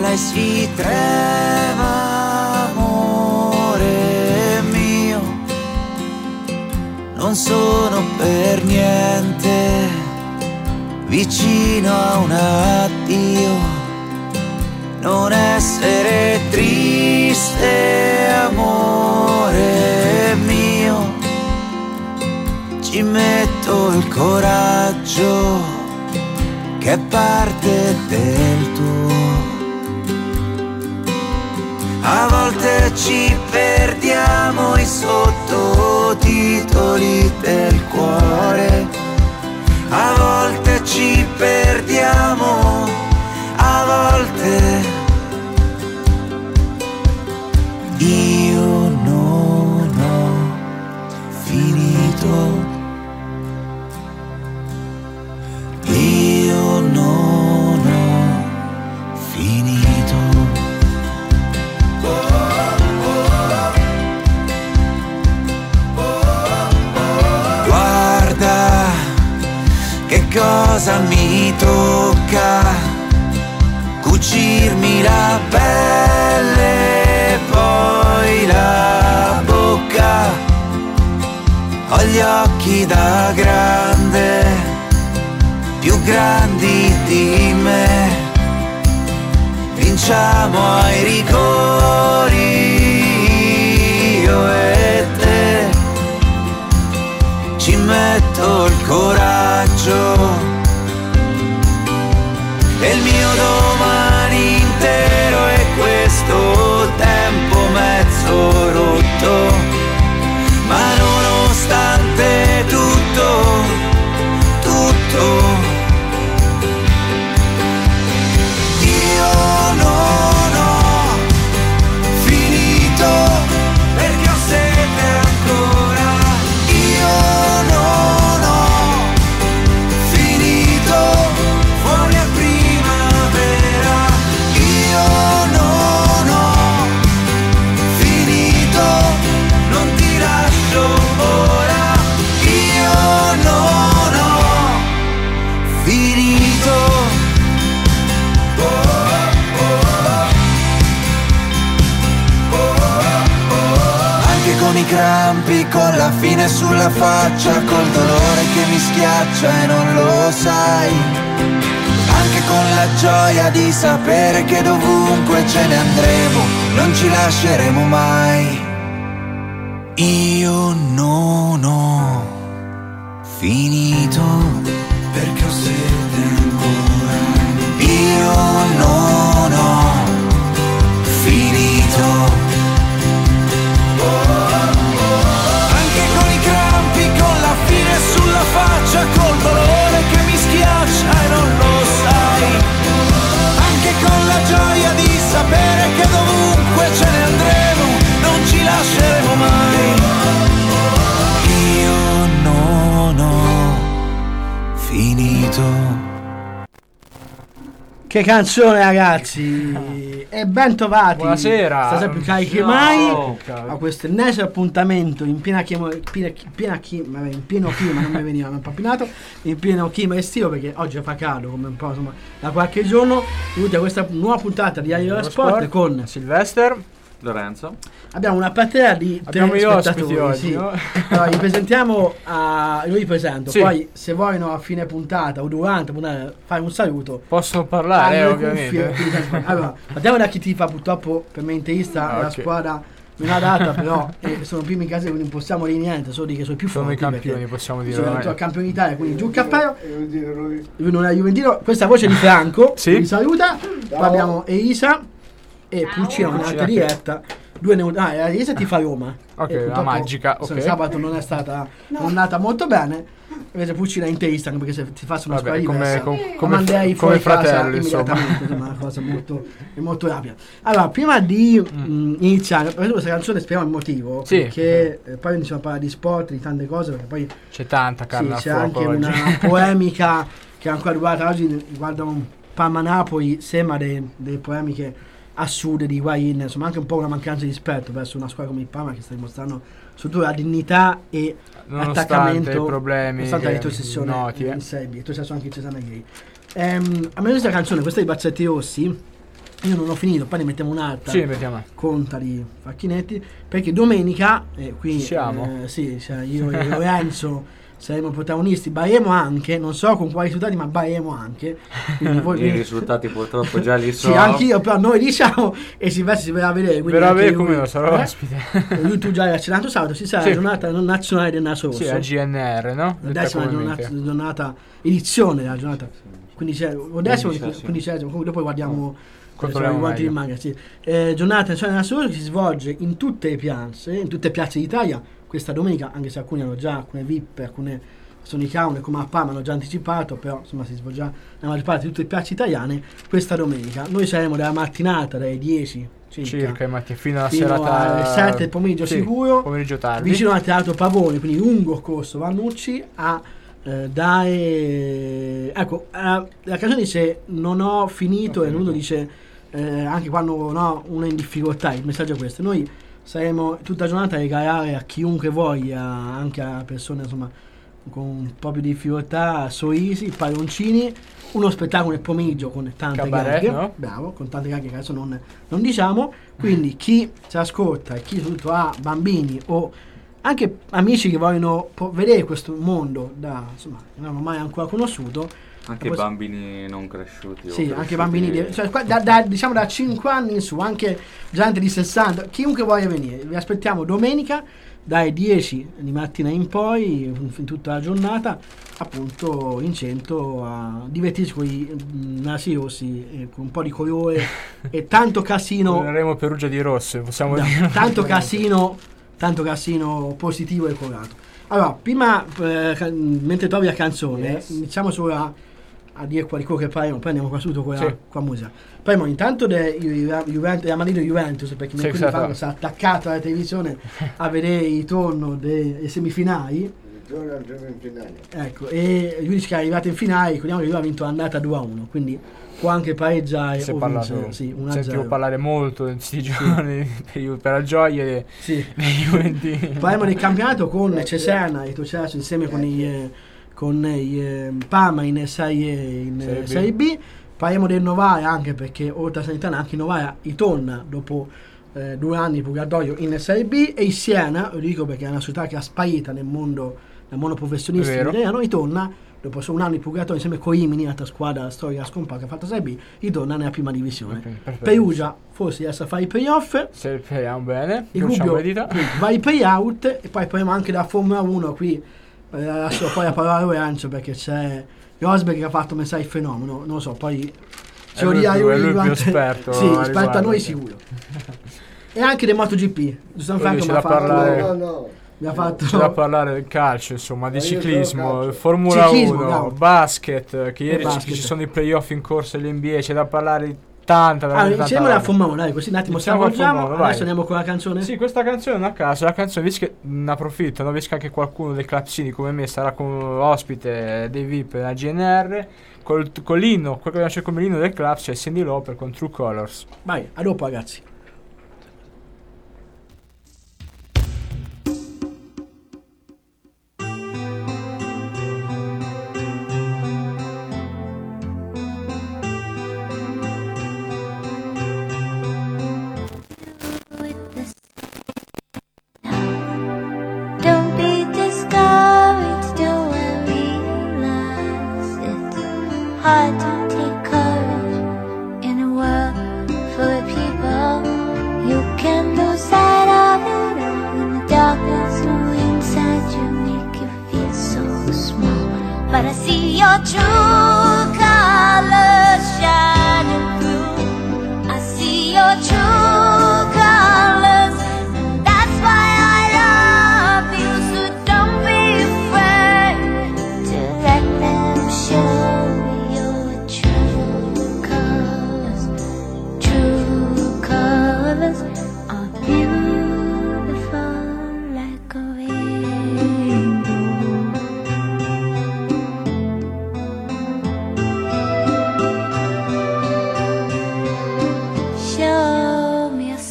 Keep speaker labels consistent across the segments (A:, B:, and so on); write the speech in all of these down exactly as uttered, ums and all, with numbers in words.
A: lei si trema, amore mio, non sono per niente vicino a un addio. Non essere triste, amore mio, ci metto il coraggio che è parte del tuo. A volte ci perdiamo i sottotitoli del cuore, a volte ci perdiamo, a volte io non ho finito, io non ho finito. Guarda che cosa mi tocca, cucirmi la pelle, poi la bocca. Ho gli occhi da grande, più grandi di me. Vinciamo ai rigori, io e te. Ci metto il coraggio e il mio domani intero è questo tempo mezzo rotto, ma nonostante tutto, tutto, io non ho finito, perché ho sete ancora, io non ho finito, fuori a primavera, io non ho finito, non ti lascio ora, io non ho finito. Oh, oh, oh, oh, oh. Anche con i crampi, con la fine sulla faccia, col dolore che mi schiaccia e non lo sai, anche con la gioia di sapere che dovunque ce ne andremo non ci lasceremo mai. Io non ho finito, perché ho sete ancora, io non ho finito. Anche con i crampi, con la fine sulla faccia, col dolore che mi schiaccia e non lo sai, anche con la gioia di sapere che dovunque ce ne andremo non ci lasceremo mai. Io non ho finito.
B: Che canzone, ragazzi! E ben trovati.
C: Buonasera.
B: Stasera più carichi che
C: No,
B: mai
C: carico.
B: a questo ennesimo appuntamento in piena chimo, piena, piena chi- vabbè, in pieno clima, non mi veniva un po' pinato, in pieno clima estivo, perché oggi fa caldo come un po', insomma, da qualche giorno. Venuti a questa nuova puntata di Aria dello Sport,
C: Sport
B: con
C: Sylvester,
D: Lorenzo.
B: abbiamo una platea di
C: abbiamo
B: tre
C: gli ospiti
B: spettatori,
C: oggi,
B: sì.
C: no?
B: Allora, li presentiamo a, io li presento,
C: Sì.
B: poi se vogliono a fine puntata o durante puntata fare un saluto,
C: Possono parlare,
B: hanno
C: eh,
B: le cuffie,
C: ovviamente.
B: quindi, allora, partiamo da chi tifa. Purtroppo per me interista
C: Ah,
B: la
C: ok.
B: squadra me l'ha data, però eh, sono primi in casa, quindi non possiamo dire niente, solo dire che sono più
C: Sono i
B: forti,
C: campioni,
B: perché
C: possiamo dire.
B: sono
C: ormai.
B: campioni d'Italia, quindi giù il cappello. Lui non è Juventino. Questa voce di Franco,
C: Sì.
B: che vi saluta. Poi abbiamo Elisa e Pulcino, un'altra
C: Pulcina.
B: diretta. Due neu- ah, Elisa ti fa Roma.
C: Ok,
B: E
C: la
B: purtroppo,
C: magica,
B: insomma,
C: ok.
B: sabato non è stata non è andata molto bene. Invece Pulcina è interista, anche perché se ti faccio una
C: Vabbè,
B: squadra
C: come-
B: diversa,
C: com-
B: lo
C: come-
B: manderei
C: come
B: fuori casa
C: fratello, insomma.
B: immediatamente. Insomma, una cosa molto, è molto rapida. Allora, prima di mh, iniziare, ho preso questa canzone, spieghiamo il motivo.
C: Sì.
B: Perché eh, poi iniziamo a parlare di sport, di tante cose, perché poi
C: C'è tanta carne
B: sì,
C: al
B: c'è
C: fuoco
B: anche
C: oggi.
B: una polemica che è ancora riguarda oggi, riguarda un Parma-Napoli, sembra de- delle polemiche assurde di Higuain, insomma anche un po' una mancanza di rispetto verso una squadra come il Parma che sta dimostrando soprattutto la dignità e
C: Nonostante
B: attaccamento,
C: i problemi
B: nonostante la
C: che-
B: retrocessione
C: noti, eh.
B: in Serie B. È successo anche in Cesena ieri. Ehm, a me questa canzone, questa di Bazzetti Rossi, io non ho finito, poi ne mettiamo un'altra.
C: Sì, mettiamo.
B: Conta di facchinetti, perché domenica, e qui
C: Ci siamo?
B: eh, sì, cioè io e Lorenzo saremo protagonisti, balleremo anche, non so con quali risultati, ma balleremo anche. Quindi voi
D: I risultati purtroppo già li so.
B: sì, anch'io, però noi diciamo e Silvestro si verrà a vedere. quindi
C: Verrà a
B: anche
C: vedere
B: lui,
C: come lo sarò
B: eh?
C: ospite.
B: Lui tu già hai accennato sabato, ci sarà
C: Sì.
B: la giornata nazionale del naso rosso.
C: Sì, a G N R, no?
B: La
C: Detta
B: decima
C: comunemente.
B: giornata, giornata, edizione della giornata. Quindi c'è o decimo,
D: Quindicesima.
B: quindicesimo, comunque dopo guardiamo
C: Controlliamo
B: i quanti
C: meglio.
B: rimanga, sì. Eh, giornata nazionale del naso rosso che si svolge in tutte le piazze, in tutte le piazze d'Italia questa domenica, anche se alcune hanno già, alcune V I P, alcune Sony Count come a Parma hanno già anticipato, però insomma si svolgerà nella maggior parte di tutte le piazze italiane questa domenica. Noi saremo dalla mattinata dalle dieci circa,
C: Circa, infatti, fino alla
B: fino
C: serata
B: alle sette del pomeriggio
C: sì,
B: sicuro,
C: pomeriggio tardi.
B: vicino al Teatro Pavone, quindi lungo corso Vannucci, a eh, dare ecco, eh, la canzone dice non ho finito e Nudo dice eh, anche quando no, uno è in difficoltà, il messaggio è questo: noi saremo tutta la giornata a regalare a chiunque voglia, anche a persone insomma con un po' più di difficoltà, sorrisi, palloncini, uno spettacolo nel pomeriggio con tante
C: Cabaret,
B: gag,
C: no?
B: bravo, con tante gag che adesso non, non diciamo, quindi chi ci ascolta e chi soprattutto ha bambini o anche amici che vogliono po- vedere questo mondo da insomma non hanno mai ancora conosciuto,
D: Anche
B: pos-
D: bambini non cresciuti. o
B: sì, anche
D: cresciuti-
B: bambini di, cioè, qua- da, da- diciamo da cinque anni in su, anche gente di sessanta, chiunque voglia venire, vi aspettiamo domenica dalle dieci di mattina in poi, in tutta la giornata, appunto in centro a divertirsi con i mm, nasi rossi, eh, con un po' di colore e tanto casino,
C: Torneremo Perugia di rosso, possiamo
B: no,
C: dire.
B: tanto casino, tanto casino positivo e colorato. Allora, prima, eh, ca- mentre trovi la canzone,
C: Yes.
B: iniziamo solo a, a dire quello che parliamo, poi andiamo qua subito con la,
C: Sì.
B: con la musica. Parliamo intanto del Juventus, della Marino Juventus, perché
C: Sì,
B: mercoledì
C: esatto.
B: fanno si è attaccato alla televisione a vedere il ritorno delle semifinali.
E: Ritorno al gioco in finale.
B: Ecco, e lui dice che è arrivato in finale, ricordiamo che lui ha vinto l'andata due a uno, quindi può anche pareggiare
C: Si è
B: o
C: parlato,
B: vincere, sì, uno a
C: sentivo
B: zero.
C: parlare molto in questi giorni per, i- per la gioia dei,
B: Sì.
C: dei Juventini.
B: Parliamo del campionato con Cesena e Tocelato insieme con i, eh, con i eh, Parma in Serie, in,
C: Serie
B: eh,
C: B.
B: Serie B. Parliamo del Novara anche perché oltre a Sanitana anche il Novara ritorna dopo eh, due anni di purgatorio in Serie B, e il Siena, lo dico perché è una società che è sparita nel mondo, nel mondo professionistico
C: È vero.
B: italiano, ritorna dopo solo un anno di purgatorio insieme con Rimini, altra squadra storica scomparsa che ha fatto Serie B, ritorna nella prima divisione.
C: Ok, perfetto.
B: Perugia forse riesce a fare i playoff,
C: Se speriamo bene,
B: il
C: facciamo
B: Gubbio
C: le dita.
B: quindi, va ai payout, e poi parliamo anche della Formula uno qui, eh, lascio poi la parola a Lorenzo perché c'è Rosberg che ha fatto pensare il fenomeno, non lo so, poi ce lo
C: lui
B: dirà
C: più-
B: lui
C: è lui più
B: durante-
C: esperto
B: sì,
C: a
B: esperto a
C: riguardo.
B: noi sicuro. E anche del MotoGP, Gianfranco
C: c'è
B: mi ha
C: da
B: fatto,
C: parlare.
E: No, no, no.
B: mi ha fatto
C: C'è da parlare del calcio, insomma, di
E: Ma io gioco
C: ciclismo,
E: calcio.
C: Formula
B: Ciclismo,
C: uno,
B: bravo.
C: basket, che ieri ci-
B: basket.
C: ci sono i playoff in corso dell'N B A, c'è da parlare di tanta,
B: allora,
C: tanta
B: iniziamo dalla
C: roba.
B: Formula uno, dai, così un attimo
C: Iniziamo con
B: stravolgiamo,
C: Formula uno, vai.
B: adesso andiamo con la canzone.
C: Sì, questa canzone non a caso, la canzone, visto che ne approfitto, no? Visto che anche qualcuno dei clapsini come me sarà con ospite dei V I P della G N R, col, con l'inno, quello che nasce come l'inno del club, c'è Cyndi Lauper con True Colors.
B: Vai, a dopo ragazzi.
F: Don't be discouraged, don't realize it's hard to take courage in a world full of people. You can lose sight of it all in the darkness, no inside you make you feel so small. But I see your true colors shining through. I see your true colors. That's why I love you, so don't be afraid to let them show your true colors. True colors are beautiful like a rainbow. Show me a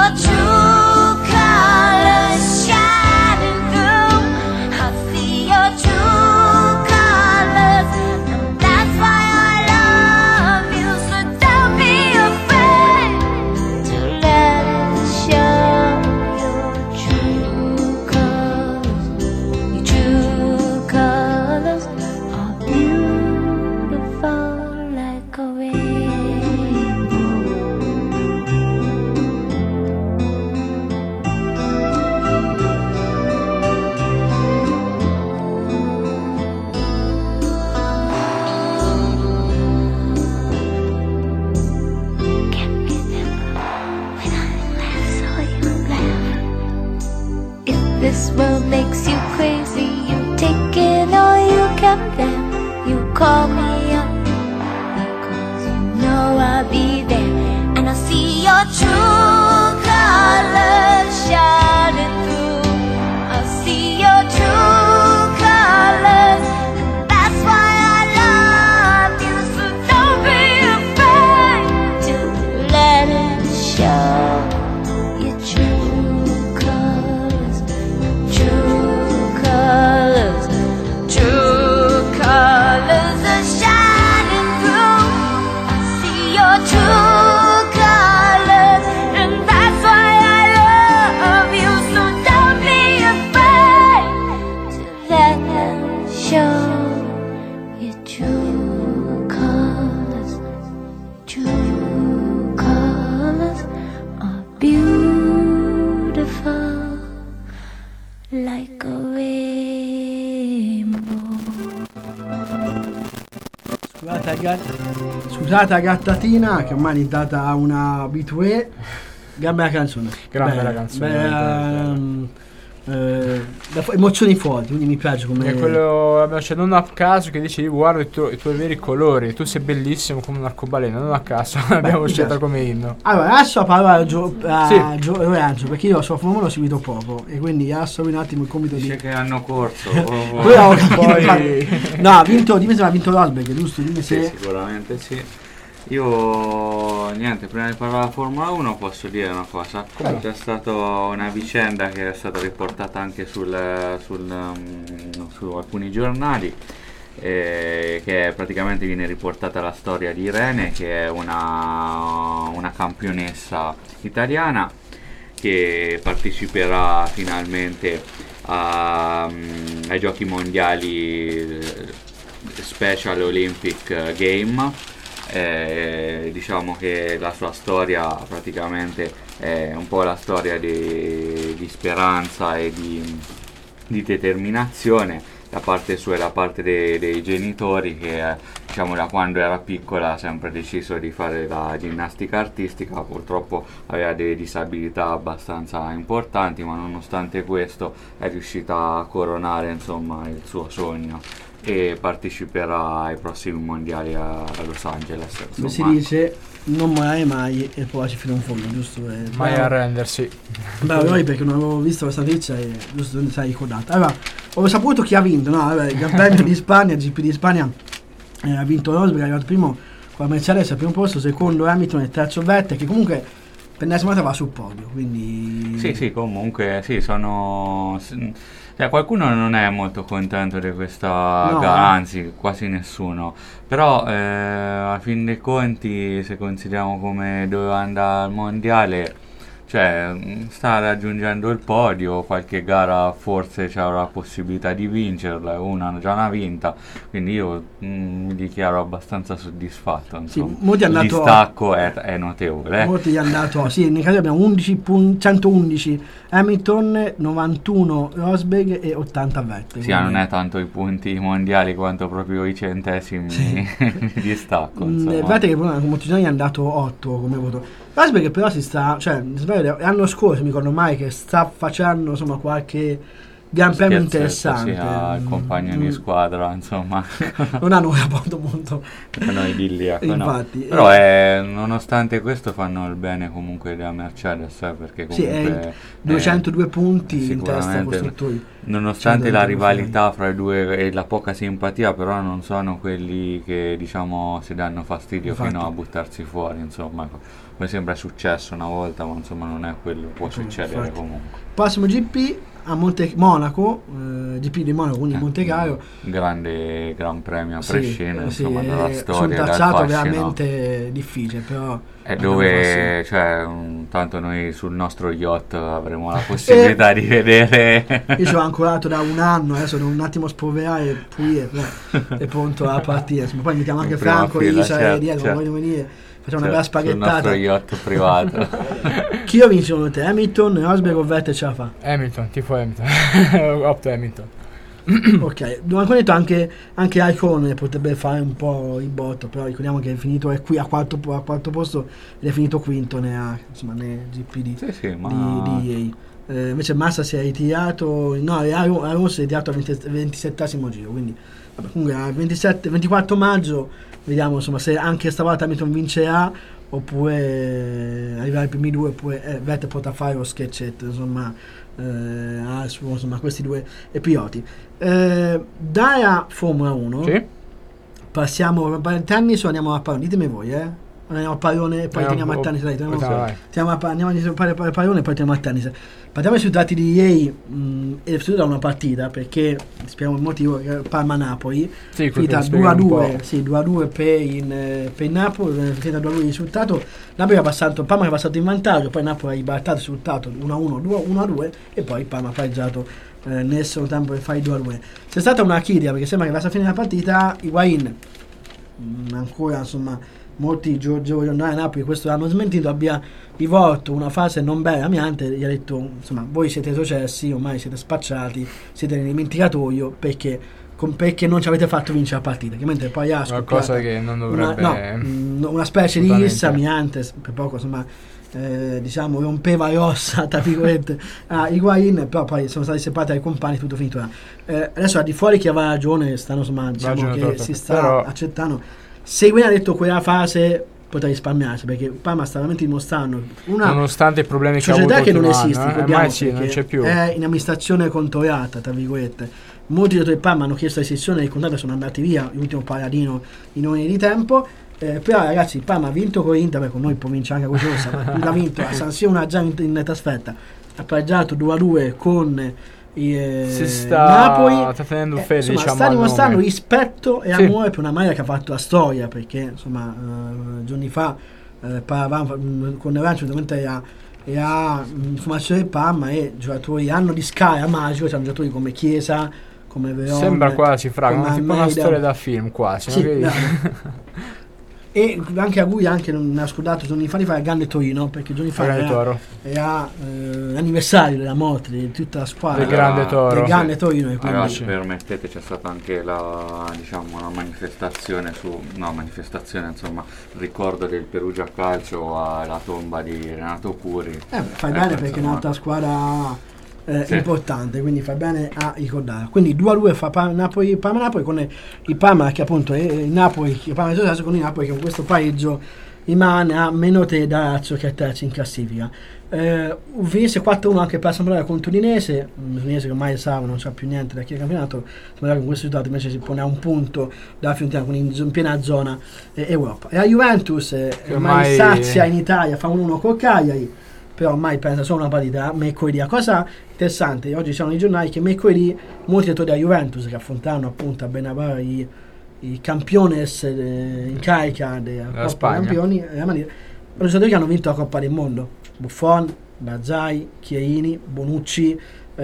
F: your true colors shining through. I see your true colors, and that's why I love you. So don't be afraid to let it show. Your true colors, your true colors are beautiful like a rainbow. Can remember when I last saw you laugh. If this world makes you crazy, you take it or you can them. You call me up because you know I'll be there, and I see your true colors shining through. I see your true colors, and that's why I love you. So don't be afraid to let it show. Your true colors, true colors, true colors are shining through. I see your true colors, and that's why I love you. So don't be afraid to let them show. Your true colors, true colors are beautiful like a rainbow.
B: Scusate, ragazzi, scusate la gattatina che ormai è diventata una abitué. Gran bella canzone.
C: Gran
B: Bella,
C: bella canzone,
B: bella, ehm, eh, da fu- emozioni forti, quindi mi piace come...
C: È quello, abbiamo- cioè, non a caso che dice guarda i, tuoi- i tuoi veri colori, tu sei bellissimo come un arcobaleno, non a caso l'abbiamo
B: mi
C: scelta
B: piace.
C: come inno.
B: Allora, adesso parlo a, Gio- a
C: Sì.
B: Gio- Lorenzo, perché io so Formula l'ho seguito poco e quindi adesso un attimo il compito
D: Dice
B: di...
D: che hanno corso.
B: Poi ho capito,
C: Poi-
B: infatti- no, ha vinto, dimmi se ha vinto Rosberg, giusto? Dimmi
D: Sì,
B: se...
D: sicuramente sì. Io niente, prima di parlare della Formula uno posso dire una cosa.
C: Come?
D: C'è stata una vicenda che è stata riportata anche sul, sul, um, su alcuni giornali, eh, che praticamente viene riportata la storia di Irene, che è una, una campionessa italiana che parteciperà finalmente a, um, ai giochi mondiali eh, Special Olympic Game. Eh, diciamo che la sua storia praticamente è un po' la storia di, di speranza e di, di determinazione da parte sua e da parte dei, dei genitori, che eh, diciamo da quando era piccola ha sempre deciso di fare la ginnastica artistica. Purtroppo aveva delle disabilità abbastanza importanti, ma nonostante questo è riuscita a coronare insomma il suo sogno e parteciperà ai prossimi mondiali a, a Los Angeles.
B: Come si
D: insomma.
B: dice, non morire mai e poi fino a un fondo, giusto? Eh,
C: Mai
B: bravo.
C: arrendersi.
B: Bravo noi, perché non avevo visto questa notizia e giusto non sei ricordata. Allora, ho saputo chi ha vinto, no? Vabbè, il Gran Premio di Spagna, il G P di Spagna, eh, ha vinto Rosberg, è arrivato primo con la Mercedes al primo posto, secondo Hamilton e terzo Vettel, che comunque per l'ennesima volta va sul podio, quindi...
D: Sì, sì, comunque, sì, sono... s- Cioè, qualcuno non è molto contento di questa
B: No.
D: gara, anzi, quasi nessuno. Però, eh, a fin dei conti, se consideriamo come doveva andare al mondiale, cioè, mh, sta raggiungendo il podio, qualche gara forse c'era la possibilità di vincerla, una già l'ha vinta, quindi io mh, mi dichiaro abbastanza soddisfatto,
B: Sì,
D: insomma.
B: molti hanno
D: Il
B: dato-
D: distacco è, è notevole. eh.
B: Molti gli hanno dato, sì, nel caso abbiamo undici pun- centoundici Hamilton, novantuno Rosberg e ottanta Vettel.
D: Sì, non è tanto i punti mondiali quanto proprio i centesimi di distacco.
B: Mm,
D: insomma.
B: Vettel che poi molti giorni gli hanno dato otto come voto. Rosberg però si sta, cioè, mi sbaglio, l'anno scorso mi ricordo mai che sta facendo insomma qualche Gran Premio
D: scherzetto,
B: interessante.
D: Sì, al compagno
B: Mm.
D: di squadra, insomma.
B: Non hanno un rapporto molto
D: No, idilliaco, no.
B: infatti.
D: Però
B: eh,
D: eh, nonostante questo fanno il bene comunque della Mercedes, eh, perché
B: Sì,
D: comunque
B: è duecentodue punti in testa
D: sicuramente,
B: costruttori.
D: nonostante la
B: cento
D: rivalità fra i due e la poca simpatia, però non sono quelli che diciamo si danno fastidio
B: Infatti.
D: fino a buttarsi fuori, insomma. Mi sembra è successo una volta, ma insomma non è quello, può succedere
B: Infatti.
D: comunque.
B: Prossimo G P a Monte Monaco, eh, G P di Monaco, quindi
D: Eh,
B: Monte Carlo.
D: grande Gran Premio a
B: Sì,
D: prescindere,
B: sì,
D: insomma, dalla
B: è su un
D: storia, dal
B: tracciato
D: fascino.
B: veramente difficile, però
D: È
B: abbiamo
D: dove, cioè, um, tanto noi sul nostro yacht avremo la possibilità di vedere.
B: fatto- io ci ho ancorato da un anno, adesso devo un attimo spolverare, pulire, però è pronto a partire. Insomma, poi invitiamo anche
D: In prima
B: Franco,
D: fila,
B: Isa
D: certo,
B: e Diego,
D: certo.
B: vogliono venire, facciamo una
D: Cioè,
B: bella
D: sul nostro
B: spaghettata.
D: yacht privato.
B: Chi lo vince secondo te? Hamilton, Rosberg o Vettel ce la fa?
C: Hamilton, tifo Hamilton. Opto Hamilton.
B: Ok, abbiamo detto anche, anche Raikkonen potrebbe fare un po' il botto, però ricordiamo che è finito, è qui a quarto, a quarto posto ed è finito quinto nella, insomma, nel G P di,
D: Sì, sì, ma
B: di, di E A. Eh, invece Massa si è ritirato, no, Alonso si è ritirato al ventisettesimo giro, quindi vabbè, comunque al ventisette, ventiquattro maggio vediamo insomma se anche stavolta Hamilton vincerà oppure arriverà ai primi due, oppure eh, Vettel potrà fare lo scherzetto, insomma, eh, ah, su, insomma questi due eh, piloti. Eh, dalla Formula uno
C: Sì?
B: passiamo a tennis o andiamo a pallone? Ditemi voi, eh? Andiamo a pallone e poi
C: Andiamo-
B: teniamo a tennis. Dai, teniamo,
C: Vai, vai.
B: teniamo a, pa- andiamo a fare a pallone e poi teniamo a tennis. Partiamo sui risultati di ieri mh, e soprattutto da una partita, perché spieghiamo il motivo, che Parma-Napoli
C: Sì,
B: finita
C: questo
B: due a
C: spiega un
B: due,
C: po'.
B: sì, due a due per, in, eh, per il Napoli, eh, finita due a due il risultato. Napoli ha passato, Parma che è passato in vantaggio, poi Napoli ha ribaltato il risultato uno a uno, uno a due e poi Parma ha pareggiato eh, nel secondo tempo per fare i due a due. C'è stata una chiria perché sembra che verso la fine della partita Higuain, mh, ancora insomma molti giornali a Napoli questo hanno smentito, abbia rivolto una fase non bella amiante, gli ha detto insomma voi siete retrocessi, ormai siete spacciati, siete nel dimenticatoio perché, con, perché non ci avete fatto vincere la partita, che mentre poi ha
C: Una cosa che non
B: una,
C: dovrebbe...
B: no, mh, una specie di
C: assolutamente.
B: rissa amiante per poco insomma eh, diciamo rompeva le ossa tra virgolette a Higuain, però poi sono stati separati dai compagni, tutto finito là. Eh, adesso al di fuori chi aveva ragione stanno insomma diciamo
C: Ragione
B: che
C: proprio.
B: si sta
C: Però-
B: accettando. Se Higuain ha detto quella fase potrà risparmiarsi perché Parma sta veramente dimostrando una
C: Nonostante i problemi che ha
B: società
C: avuto
B: che non
C: l'ultimo
B: esiste,
C: anno, eh,
B: ricordiamo,
C: ormai sì, non
B: perché
C: c'è più.
B: è in amministrazione controllata tra virgolette. Molti giocatori del Parma hanno chiesto l'estensione del contratto e sono andati via, l'ultimo paladino in ordine di tempo. Eh, però ragazzi il Parma ha vinto con l'Inter, beh, con noi può vincere anche con Rossa, ma l'ha vinto a San Siro, una già in, in trasferta, ha pareggiato due a due con eh,
C: Si sta
B: Napoli,
C: sta tenendo
B: eh,
C: fede,
B: insomma,
C: diciamo,
B: sta
C: al
B: dimostrando
C: nome.
B: rispetto e
C: Sì.
B: amore per una maglia che ha fatto la storia, perché insomma eh, giorni fa eh, parlavamo mh, con Nerancio ovviamente era, era mh, informazione del Parma e giocatori hanno di scala magico, c'hanno giocatori come Chiesa, come Veron,
C: Sembra quasi fraga,
B: come
C: una, tipo una
B: Almeida.
C: storia da film quasi.
B: Sì,
C: no? Che-
B: bravo. E anche a cui anche non ha scordato giorni fa di fare il Grande Torino, perché giorni fa
C: Grande
B: era,
C: Toro.
B: era eh, l'anniversario della morte di tutta la squadra
C: Del Grande Toro.
B: del Grande Torino, e quindi
D: Allora,
C: sì.
D: se permettete, c'è stata anche la, diciamo, una manifestazione su, no, manifestazione, insomma, ricordo del Perugia Calcio alla tomba di Renato Curi.
B: eh, fai
D: Ecco,
B: bene perché è
D: insomma,
B: un'altra squadra eh,
D: Sì.
B: importante, quindi fai bene a ricordare. Quindi due a due fa Pa- Napoli, Parma Napoli, con il Parma che appunto è il Napoli, il Parma è successo con il Napoli che con questo pareggio rimane a meno te da Lazio che è terzo in classifica. Eh, finisce quattro a uno anche per la Sampdoria contro l'Udinese, l'Udinese che ormai sa non c'ha più niente da chi è campionato, Sampdoria con questo risultato invece si pone a un punto dalla Fiorentina, quindi in, zo- in piena zona eh, Europa. E la Juventus eh,
C: Che
B: ormai
C: ormai-
B: sazia in Italia, fa un uno col Cagliari, però ormai pensa solo una partita mercoledì. La cosa interessante, oggi ci sono i giornali che mercoledì molti giocatori della Juventus che affrontano appunto a Benabara i, i campiones eh, in carica della Coppa dei
C: Spagna.
B: Campioni, eh, ma dire, sono giocatori che hanno vinto la Coppa del Mondo: Buffon, Bazzai, Chiellini, Bonucci,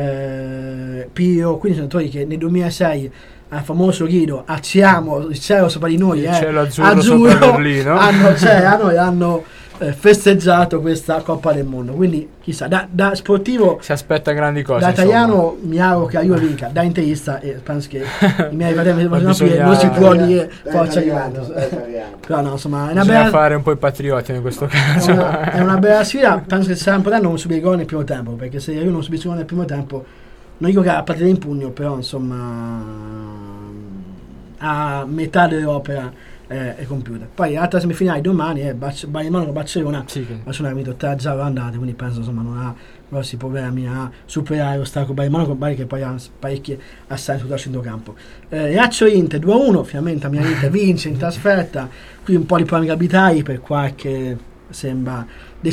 B: eh, Pio, quindi sono giocatori che nel duemilasei al famoso grido "Acciamo il cielo sopra di noi",
C: Il
B: eh,
C: cielo azzurro sopra Berlino.
B: hanno, cioè, hanno, hanno eh, festeggiato questa Coppa del Mondo. Quindi chissà, da, da sportivo,
C: Si aspetta grandi cose.
B: da
C: insomma.
B: italiano mi auguro che la Juve vinca, da interista e penso che i miei fratelli
C: Ma
B: non
C: bisogna-
B: si può dire
E: Dai,
B: forza
E: italiano,
B: Juventus.
E: dai, italiano.
B: Però no, insomma, è una
C: Bisogna
B: bella,
C: fare un po' i patrioti in questo
B: è
C: caso.
B: una, è una bella sfida. Penso che sarà importante non subire gol nel primo tempo, perché se io non subisco gol nel primo tempo non dico che ha la partita in pugno, però insomma a metà dell'opera eh, è compiuta. Poi altra semifinale domani è Bac- Bayern Monaco Barcellona.
C: Sì, che-
B: Barcellona ha vinto tre a zero andate, quindi penso insomma non ha grossi problemi a superare lo stacco Bayern Monaco, Bayern che poi ha parecchie assenze sul centrocampo. Eh, Lazio Inter due a uno, finalmente la mia Inter vince in trasferta, qui un po' di problemi arbitrali per qualche sembra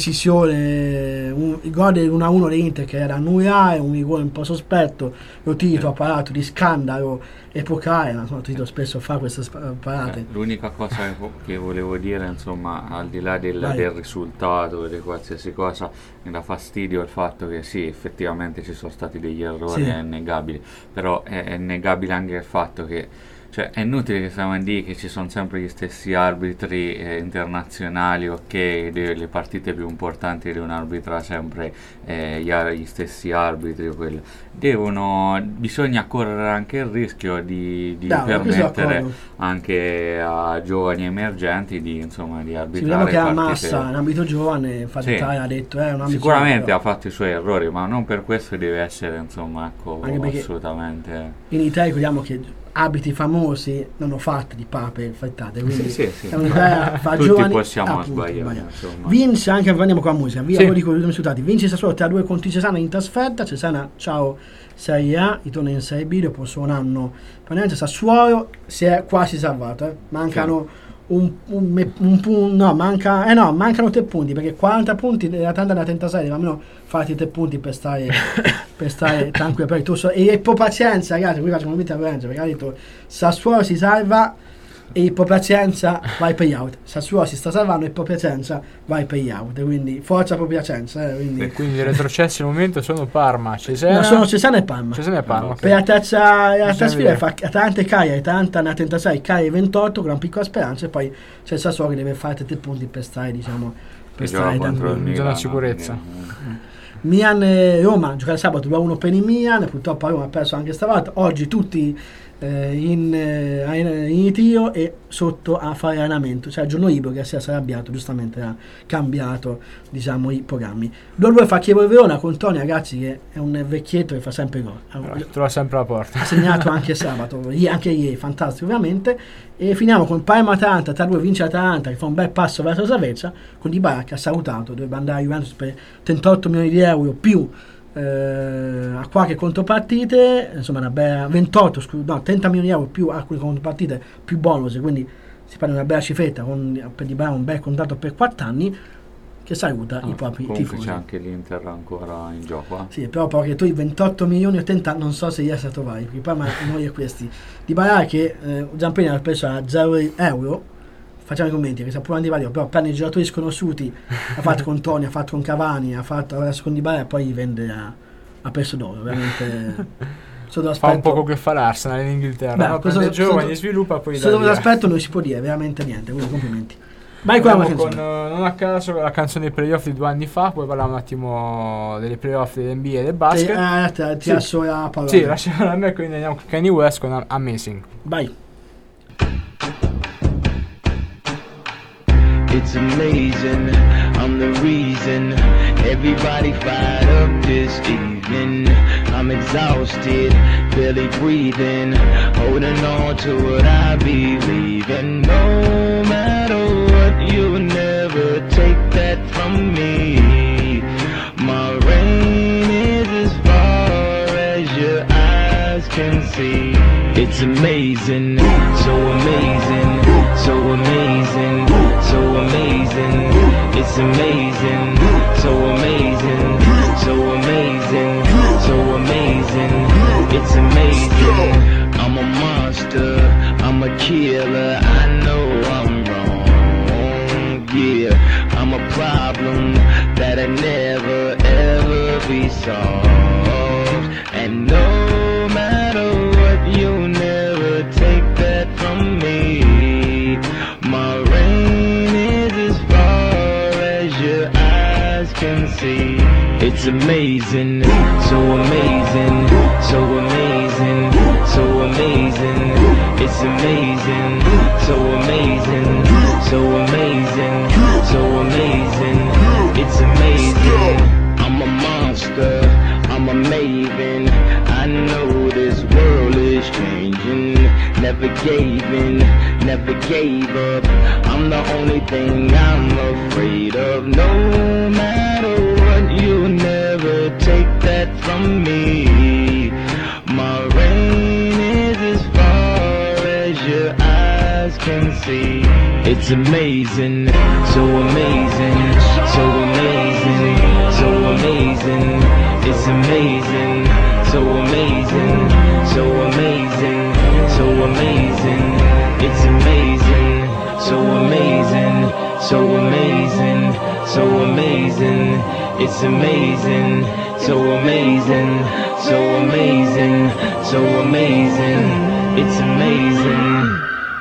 B: decisione, un, il gol dell'uno a uno di Inter che era annullare, un rigore un po' sospetto, lo Tito ha parlato di scandalo epocale, ma insomma Tito spesso fa queste sp- parate.
D: Eh, l'unica cosa che, che volevo dire, insomma, al di là del,
B: Vai.
D: del risultato e di qualsiasi cosa, mi dà fastidio il fatto che sì, effettivamente ci sono stati degli errori,
B: Sì.
D: è innegabile, però è, è innegabile anche il fatto che, cioè, è inutile che stiamo a dire che ci sono sempre gli stessi arbitri eh, internazionali, ok, delle partite più importanti devono arbitrare sempre eh, gli, ar- gli stessi arbitri o quello. Devono, bisogna correre anche il rischio di, di
B: No, questo sono
D: permettere
B: d'accordo.
D: anche a giovani emergenti di, insomma, di
B: Sì,
D: arbitrare
B: vediamo che la
D: partite.
B: Massa è un ambito giovane, infatti
D: Sì.
B: Italia ha detto è un ambito
D: Sicuramente
B: giovane,
D: ha fatto i suoi errori, ma non per questo deve essere, insomma, ecco,
B: Anche perché-
D: assolutamente.
B: però in Italia ricordiamo che abiti famosi non ho fatto di pape infettate, quindi
D: Sì, sì, sì.
B: è un'idea fa
D: Tutti
B: giovani
D: possiamo
B: appunto,
D: sbagliare,
B: sbagliare.
D: insomma.
B: Vince anche, andiamo con la musica, via,
C: Sì.
B: voi dico i risultati. Vince Sassuolo tre a due contro il Cesana in trasferta. Cesana ciao Serie A, ritorna in Serie B dopo solo un anno. Praticamente Sassuolo si è quasi salvato, eh. mancano un, un, me- un pu- no, manca, eh no, mancano tre punti perché quaranta punti l'Atalanta da trentasei, deve almeno farti tre punti per stare per stare tranquillo. Poi tu so- e po' pazienza, ragazzi, qui facciamo un video a Lorenzo perché ha detto Sassuolo si salva e po' pazienza vai per out. Sassuolo si sta salvando e po' pazienza vai per out, quindi forza po' pazienza, eh, quindi
C: E quindi i retrocessi al momento sono Parma, Cesena,
B: no, sono Cesana e Parma.
C: Cesena e Parma. ok.
B: Per la terza, la terza
C: Bisogna
B: sfida
C: vedere.
B: fa Atalanta e Cagliari, Atalanta ne ha trentasei, Cagliari ventotto con una piccola speranza e poi c'è il Sassuolo che deve fare tre punti per stare, diciamo, per
D: Che gioca
B: stare
D: contro il
B: tranquillo.
C: in zona
D: Milan,
C: sicurezza.
D: quindi,
B: Milan e Roma gioca il sabato due a uno per il Milan, purtroppo Roma ha perso anche stavolta. Oggi tutti eh, in, eh, in ritiro e sotto a fare allenamento, cioè il giorno libero che si è arrabbiato, giustamente ha cambiato, diciamo, i programmi. due a due fa Chievo e Verona con Toni, ragazzi, che è un vecchietto che fa sempre gol.
C: Però trova sempre la porta.
B: Ha segnato anche sabato, i- anche ieri, fantastico ovviamente. E finiamo con Parma Atalanta, tre a due vince Atalanta che fa un bel passo verso la salvezza, con Dybala che ha salutato, dovrebbe andare a Juventus per trentotto milioni di euro più eh, a qualche contropartite, insomma una bella ventotto, scu- no, trenta milioni di euro più a alcune contropartite più bonus, quindi si parla di una bella cifretta con, per Dybala un bel contratto per quattro anni che saluta i
D: Ah,
B: propri
D: comunque
B: tifosi.
D: c'è anche l'Inter ancora in gioco, eh.
B: Sì, però perché tu i ventotto milioni e ottanta non so se riesci a trovare, perché poi ma noi è questi. Di Barà che eh, Giampini ha preso a zero euro, facciamo i commenti, che sia pure Di Barà, però prende i giocatori sconosciuti, ha fatto con Toni, ha fatto con Cavani, ha fatto adesso con Di Barà e poi li vende a, a prezzo d'oro, veramente. Sotto
C: Fa un
B: l'aspetto-
C: po' che fa l'Arsenal in Inghilterra,
B: Beh,
C: no?
B: questo-
C: Prende giovani,
B: sotto-
C: sviluppa poi
B: sotto
C: da via.
B: l'aspetto non si può dire veramente niente, quindi complimenti. Vai qua,
C: Andiamo
B: con
C: con, eh, non a caso la canzone dei playoff di due anni fa, poi parliamo un attimo delle playoff dell'N B A e del basket.
B: eh, ti, ti
C: Sì.
B: lascio la parola.
C: Sì, lasciamo a me, quindi andiamo con Kanye West con Amazing.
B: Vai.
E: It's amazing, I'm the reason everybody fired up this evening. I'm exhausted, barely breathing, holding on to what I believe in. No matter what, you'll never take that from me. My reign is as far as your eyes can see. It's amazing, so amazing, so amazing, so amazing. It's amazing, so amazing, so amazing, so amazing. It's amazing. I'm a monster, I'm a killer. I know I'm wrong. Yeah, I'm a problem that'll never ever be solved. And no matter what, you'll never take that from me. My reign is as far as your eyes can see. It's amazing, so amazing, so amazing, so amazing. It's amazing, so amazing, so amazing, so amazing. It's amazing. I'm a monster, I'm a maven. I never gave in, never gave up. I'm the only thing I'm afraid of. No matter what, you'll never take that from me. My reign is as far as your eyes can see. It's amazing, so amazing, so amazing, so amazing. It's amazing, so amazing, so amazing, so amazing. It's amazing, so amazing, so amazing, so amazing. It's amazing, so amazing, so amazing, so amazing. It's amazing.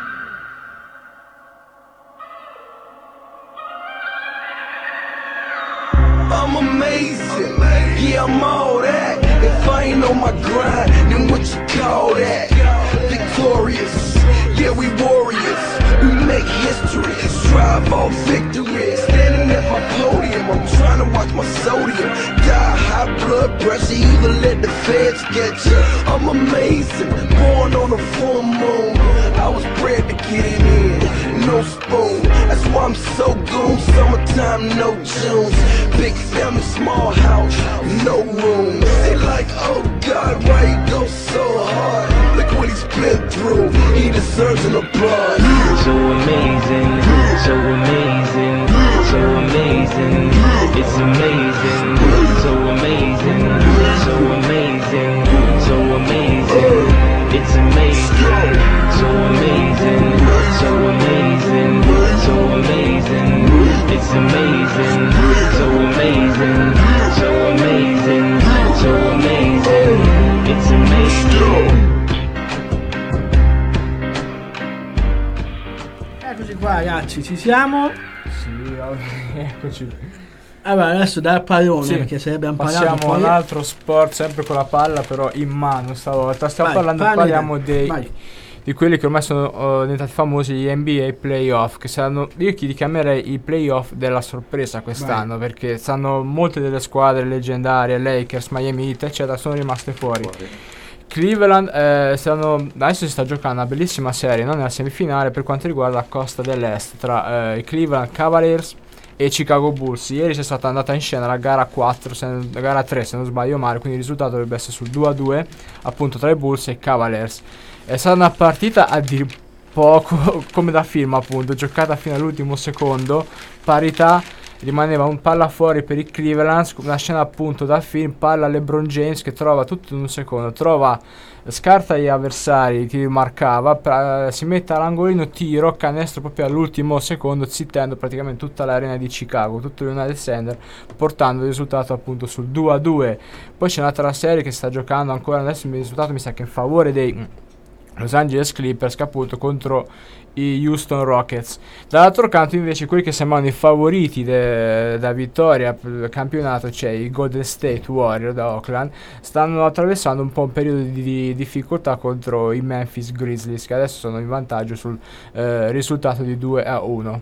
G: I'm amazing, yeah, I'm all that. If I ain't on my grind, then what you call that? Victorious, yeah, we warriors. We make history, strive for victory. Standing at my podium, I'm trying to watch my sodium. Die high blood pressure, either let the feds get you. I'm amazing, born on a full moon. I was bred to get it in, no spoon. That's why I'm so goon. Summertime, no Junes. Big family, small house, no room. They like, oh God, why he go so hard? Look what he's been through. He deserves an applause.
E: So amazing, so amazing, so amazing. It's amazing, so amazing, so amazing, so amazing. It's amazing, so amazing, so amazing, so amazing. It's amazing, so amazing, so amazing, so amazing. It's amazing.
B: Eccoci qua ragazzi, ci siamo?
C: Sì, eccoci.
B: Allora adesso dal pallone,
C: Sì,
B: perché se abbiamo parlato
C: passiamo a
B: poi...
C: un altro sport, sempre con la palla, però in mano stavolta. Stiamo
B: Vai,
C: parlando,
B: parli,
C: parliamo dei,
B: vai.
C: di quelli che ormai sono uh, diventati famosi, gli N B A playoff, che saranno, io li chiamerei i playoff della sorpresa quest'anno, vai. Perché stanno molte delle squadre leggendarie, Lakers, Miami Heat, eccetera, sono rimaste fuori. fuori. Cleveland eh, stanno, adesso si sta giocando una bellissima serie, non nella semifinale, per quanto riguarda la costa dell'est, tra eh, i Cleveland Cavaliers e Chicago Bulls. Ieri c'è stata andata in scena la gara quattro, se non, la gara tre se non sbaglio male, quindi il risultato dovrebbe essere sul due a due appunto tra i Bulls e i Cavaliers. È stata una partita a dir poco come da film, appunto, giocata fino all'ultimo secondo, parità, rimaneva un palla fuori per i Cleveland, una scena appunto da film, palla LeBron James che trova tutto in un secondo, trova, scarta gli avversari che marcava, pra, si mette all'angolino, tiro, canestro proprio all'ultimo secondo, zittendo praticamente tutta l'arena di Chicago, tutto l'United Center, portando il risultato appunto sul due a due. Poi c'è un'altra serie che sta giocando ancora, adesso il risultato mi sa che è in favore dei Los Angeles Clippers, che appunto contro i Houston Rockets. Dall'altro canto invece quelli che sembrano i favoriti da vittoria del campionato, cioè i Golden State Warriors da Oakland, stanno attraversando un po' un periodo di, di difficoltà contro i Memphis Grizzlies, che adesso sono in vantaggio sul eh, risultato di due a uno.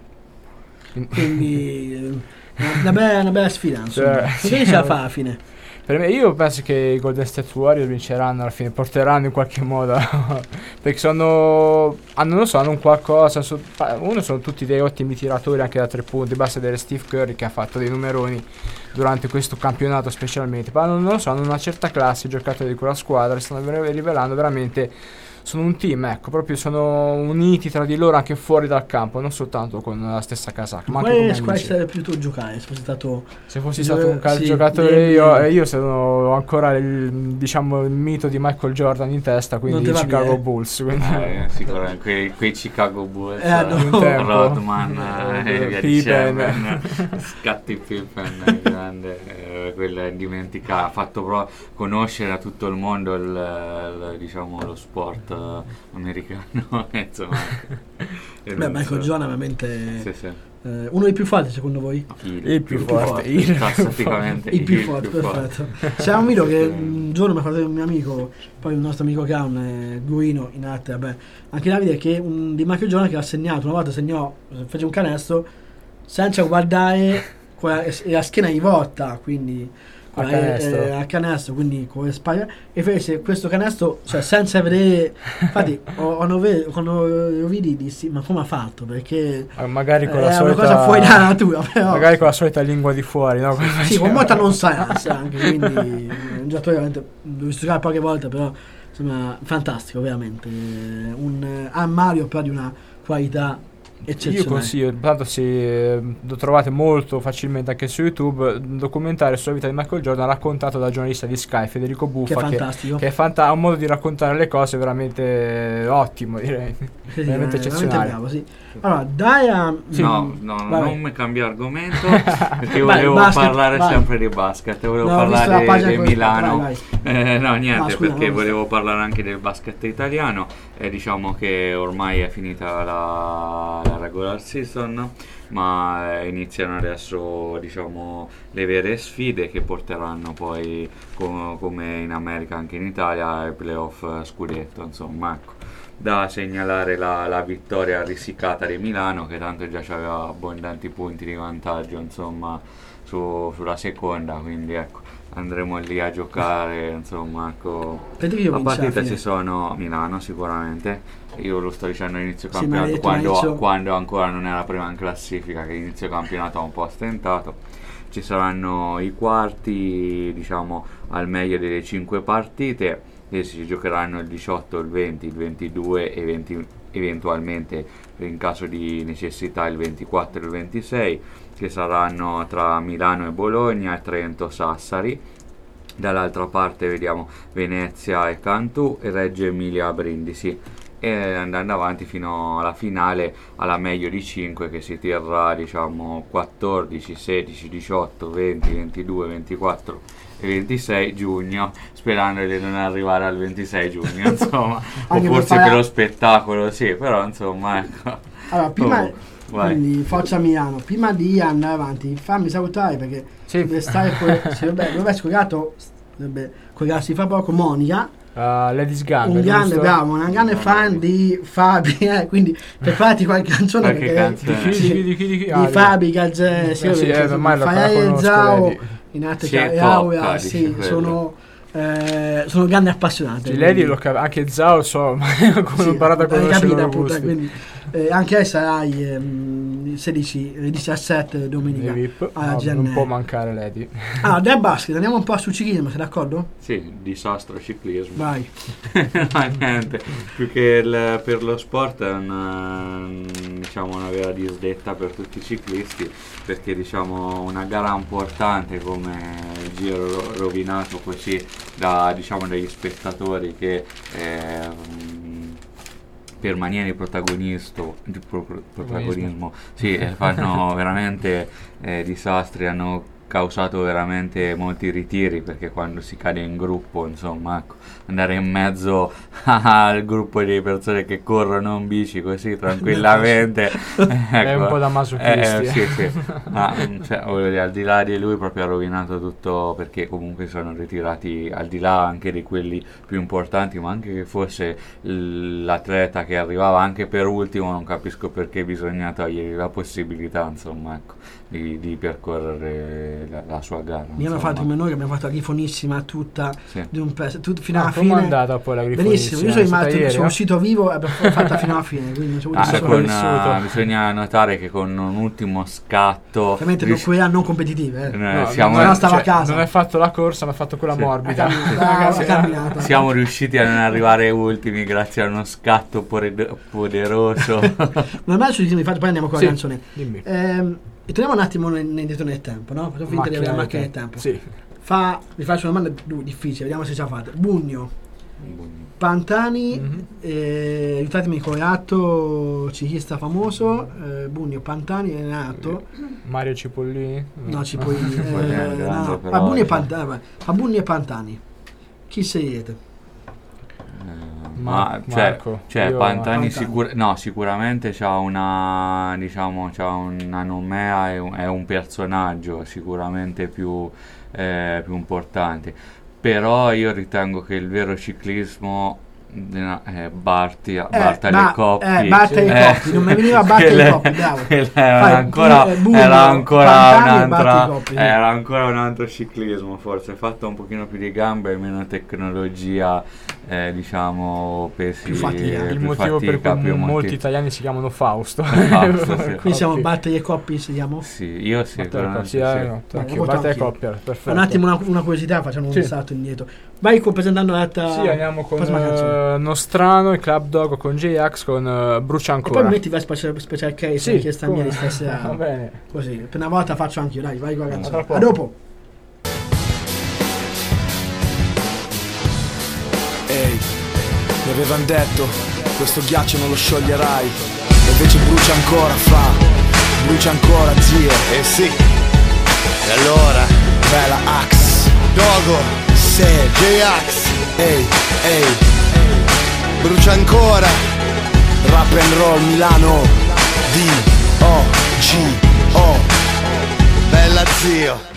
B: Quindi una bella, una bella sfida, insomma.
C: Cioè,
B: Chi
C: sì,
B: ce la fa alla fine?
C: Per me, io penso che i Golden State Warriors vinceranno alla fine, porteranno in qualche modo perché sono, hanno, non so, hanno un qualcosa, so, uno sono tutti dei ottimi tiratori anche da tre punti, basta vedere Steve Curry che ha fatto dei numeroni durante questo campionato specialmente, ma non, non lo so, hanno una certa classe i giocatori di quella squadra, stanno rivelando veramente, sono un team, ecco, proprio sono uniti tra di loro anche fuori dal campo, non soltanto con la stessa casacca, ma anche come amici.
B: Quale sarebbe più tu giocare? Se fossi stato,
C: se fossi stato un cal- sì, giocatore devi... io, io sono ancora il, diciamo, il mito di Michael Jordan in testa, quindi i Chicago bene. Bulls, quindi.
D: Eh, sicuramente quei, quei Chicago Bulls,
B: eh, no.
D: eh, Rodman, eh, via
C: Pippen,
D: Scottie Pippen, grande, eh, quella dimentica, ha fatto pro- conoscere a tutto il mondo il, il, diciamo, lo sport americano. Insomma,
B: beh, Michael Jordan veramente
D: sì, sì.
B: Eh, uno dei più forti secondo voi?
C: Il, il più, più forte, forte. Il,
D: Tassativamente
B: il più forte, più perfetto. C'è un mito che un giorno mi ha fatto un mio amico, poi un nostro amico Cam, eh, Guino in arte, vabbè, anche Davide, che un, di Michael Jordan che ha segnato, una volta segnò, fece un canestro senza guardare con la, la schiena rivolta, quindi
C: A canestro.
B: eh, a canestro, quindi con le spaglie, e fece questo canestro, cioè senza vedere, infatti ho, ho nove- quando lo vidi dissi ma come ha fatto, perché
C: Eh, magari con
B: eh,
C: la
B: è
C: solita
B: una cosa fuori dalla natura, però
C: magari con la solita lingua di fuori, no? Come
B: sì,
C: faceva.
B: con molta non sa anche, quindi è un giocatore veramente, l'ho visto giocare poche volte, però insomma fantastico veramente, eh, un armario però di una qualità
C: Io
B: eccezionale.
C: consiglio, tanto si, eh, lo trovate molto facilmente anche su YouTube, un documentario sulla vita di Michael Jordan raccontato dal giornalista di Sky, Federico
B: Che è
C: Buffa, che,
B: fantastico.
C: che è fanta- ha un modo di raccontare le cose veramente ottimo, direi.
B: Sì,
C: veramente
B: eh,
C: eccezionale.
B: bravo, sì. Allora, dai a...
D: No, no,
B: vai.
D: non mi cambia argomento perché
B: Vai,
D: volevo
B: basket,
D: parlare
B: vai.
D: sempre di basket, volevo
B: No, ho visto la
D: parlare
B: pagina
D: di
B: con-
D: Milano.
B: vai,
D: Eh, no, niente,
B: No, scusa,
D: perché
B: no.
D: volevo parlare anche del basket italiano e diciamo che ormai è finita la, la regular season, ma eh, iniziano adesso diciamo le vere sfide che porteranno poi co- come in America anche in Italia ai playoff eh, scudetto, insomma, ecco. Da segnalare la, la vittoria risicata di Milano, che tanto già aveva abbondanti punti di vantaggio insomma su- sulla seconda, quindi ecco, andremo lì a giocare insomma, ecco.
B: Vedi che io
D: La
B: vince alla
D: partita
B: fine.
D: ci sono Milano sicuramente, io lo sto dicendo all'inizio
B: Sì, ma hai
D: campionato
B: detto
D: quando,
B: all'inizio-
D: quando ancora non era prima in classifica, che inizio campionato ha un po' stentato. Ci saranno i quarti diciamo al meglio delle cinque partite e si giocheranno il diciotto, il venti, il ventidue e venti, eventualmente in caso di necessità il ventiquattro e il ventisei, che saranno tra Milano e Bologna e Trento Sassari. Dall'altra parte vediamo Venezia e Cantù e Reggio Emilia Brindisi, e andando avanti fino alla finale, alla meglio di cinque, che si terrà diciamo quattordici, sedici, diciotto, venti, ventidue, ventiquattro e ventisei giugno, sperando di non arrivare al ventisei giugno insomma, o
B: Anche per
D: forse
B: fare-
D: per lo spettacolo, sì, però insomma ecco.
B: Allora, prima,
D: Oh, vai.
B: quindi Forza Milano, prima di andare avanti, fammi salutare perché
C: Sì.
B: deve stare con, se vabbè, dove è scolgato, dovrebbe colgarsi fra poco Monica,
C: Uh, Ladies Gang,
B: un grande,
C: giusto?
B: bravo, una grande fan di Fabi, eh, quindi preparati qualche canzone
D: Qualche
B: perché
D: canzone.
C: Di chi, di chi, di chi, di chi?
B: di
C: Ah, di-
B: Fabi, Gazzè, sì,
C: Eh, sì,
B: perché
C: eh, ormai la- la
B: Faia e
C: conosco,
B: Zao,
C: Lady.
B: in arte
D: Sì,
B: e
D: tocca,
B: Aura,
D: dice
B: sì,
D: quello.
B: sono, eh, sono grandi appassionati.
C: Sì, Lady l'ho cap- anche Zao so, ma come ho imparato a
B: hai
C: conoscere i
B: capito,
C: loro
B: appunto,
C: gusti.
B: quindi, eh, anche lei sarai ehm, il sedici, il diciassette domenica
C: Dei V I P.
B: alla
C: No,
B: G N
C: non
B: R.
C: può mancare Lady.
B: Ah, del basket, andiamo un po' su ciclismo, sei d'accordo?
D: Sì, disastro ciclismo.
B: Vai.
D: Ma niente, più che il- per lo sport è una, diciamo, una vera disdetta per tutti i ciclisti, perché diciamo una gara importante come il Giro ro- rovinato così da, diciamo, dagli spettatori che ehm, per mania di protagonisto, di pro- pro- protagonismo sì, eh, fanno veramente eh, disastri, hanno causato veramente molti ritiri, perché quando si cade in gruppo, insomma, ecco, andare in mezzo al gruppo di persone che corrono in bici così tranquillamente
C: È un
D: ecco,
C: po' da masochisti.
D: eh, sì, sì. Ma mm, cioè, voglio dire, al di là di lui proprio ha rovinato tutto, perché comunque sono ritirati, al di là anche di quelli più importanti, ma anche che fosse l- l'atleta che arrivava anche per ultimo, non capisco perché bisogna togliergli la possibilità, insomma, ecco, di, di percorrere la, la sua gara.
B: Mi hanno
D: insomma.
B: fatto come noi che abbiamo fatto la grifonissima tutta
D: Sì.
B: di un pezzo, tut- fino
C: Ah,
B: alla
C: come è
B: fine.
C: andata poi la
B: Benissimo,
C: grifonissima?
B: io sono
C: È stata
B: rimasto,
C: ieri,
B: sono
C: no?
B: uscito vivo e abbiamo fatta fino alla fine, quindi non c'è avuto
D: Ah,
B: nessuno.
D: con,
C: vissuto.
D: eh, bisogna notare che con un ultimo scatto
B: Ovviamente
D: ris-
B: con quelle non competitive. Eh.
D: eh,
C: No,
D: siamo,
B: no, stava a
C: cioè,
B: casa.
C: non hai fatto la corsa, ma hai fatto quella
D: Sì.
C: morbida.
B: Ah, la camminata.
D: siamo riusciti a non arrivare ultimi grazie a uno scatto pore- poderoso.
B: Non è mai successo, infatti poi andiamo con
C: Sì,
B: la canzone.
C: dimmi.
B: Ehm, e torniamo un attimo nel- indietro nel tempo, no? Facciamo finta di avere la macchina del tempo.
C: Sì.
B: Fa, vi faccio una domanda du- difficile, vediamo se ce la fate. Bugno, Pantani,
C: Mhm.
B: eh, aiutatemi con Renato, ciclista famoso, eh, Bugno, Pantani e Renato.
C: Mario Cipollini?
B: No, ci puoi
D: Cipollini è
B: eh,
D: grande,
B: no,
D: però,
B: fa Bugno e
D: cioè.
B: Pantani, vai. Fa Bugno e Pantani. Chi scegliete?
D: Eh,
C: Ma-
D: ma cioè,
C: Marco,
D: cioè
C: io-
D: Pantani,
B: Pantani.
D: sicur- no, sicuramente c'ha una, diciamo, c'ha una nomea, è un, è un personaggio sicuramente più, eh, più importante, però io ritengo che il vero ciclismo No, eh, Barti,
B: Eh,
D: Bartali
B: ba-
D: e Coppi.
B: eh, Bartali e
D: Eh,
B: Coppi, non mi veniva Bartali e
D: quella-
B: Coppi, bravo.
D: quella era
B: Fai
D: ancora,
B: Bu- Bullo,
D: era ancora
B: Pantani e
D: un'altra,
B: Bartali e Coppi, sì.
D: era ancora un altro ciclismo, forse fatto un pochino più di gambe e meno tecnologia, eh, diciamo pesi
B: Più fatica.
C: Il
D: più
C: motivo per
D: fatica,
C: cui
D: più
C: molti
D: motivi.
C: italiani si chiamano Fausto.
D: Fausto, sì.
B: Quindi siamo Bartali e Coppi, inseriamo?
D: Sì, io sì,
C: Bartali e
D: sicuramente
C: Coppi, eh,
D: sì.
C: no,
B: Dai,
C: anch'io,
B: voto
C: Bartali e
B: anch'io.
C: Coppi, perfetto.
B: Un attimo una, una curiosità, facciamo
C: Sì.
B: un salto indietro. Vai con presentando la
C: Sì, andiamo con
B: prossima canzone.
C: eh, Nostrano e Club Dog con J-Ax con eh, Brucia
B: E poi
C: ancora.
B: mi metti Vespa Special, special Case,
C: Sì,
B: richiesta mia
C: come-
B: di stasera.
C: Va bene.
B: Così, per una volta faccio anch'io, dai, vai con la canzone.
C: tra poco.
B: A dopo.
H: Ehi, mi avevano detto, questo ghiaccio non lo scioglierai. E invece brucia ancora, fra. Brucia ancora, zio.
I: Eh sì. E allora?
H: Bella Axe.
I: Dogo.
H: Se.
I: J-Ax.
H: Ehi, ehi.
I: Brucia ancora.
H: Rap and roll Milano. D. O. G. O.
I: Bella zio.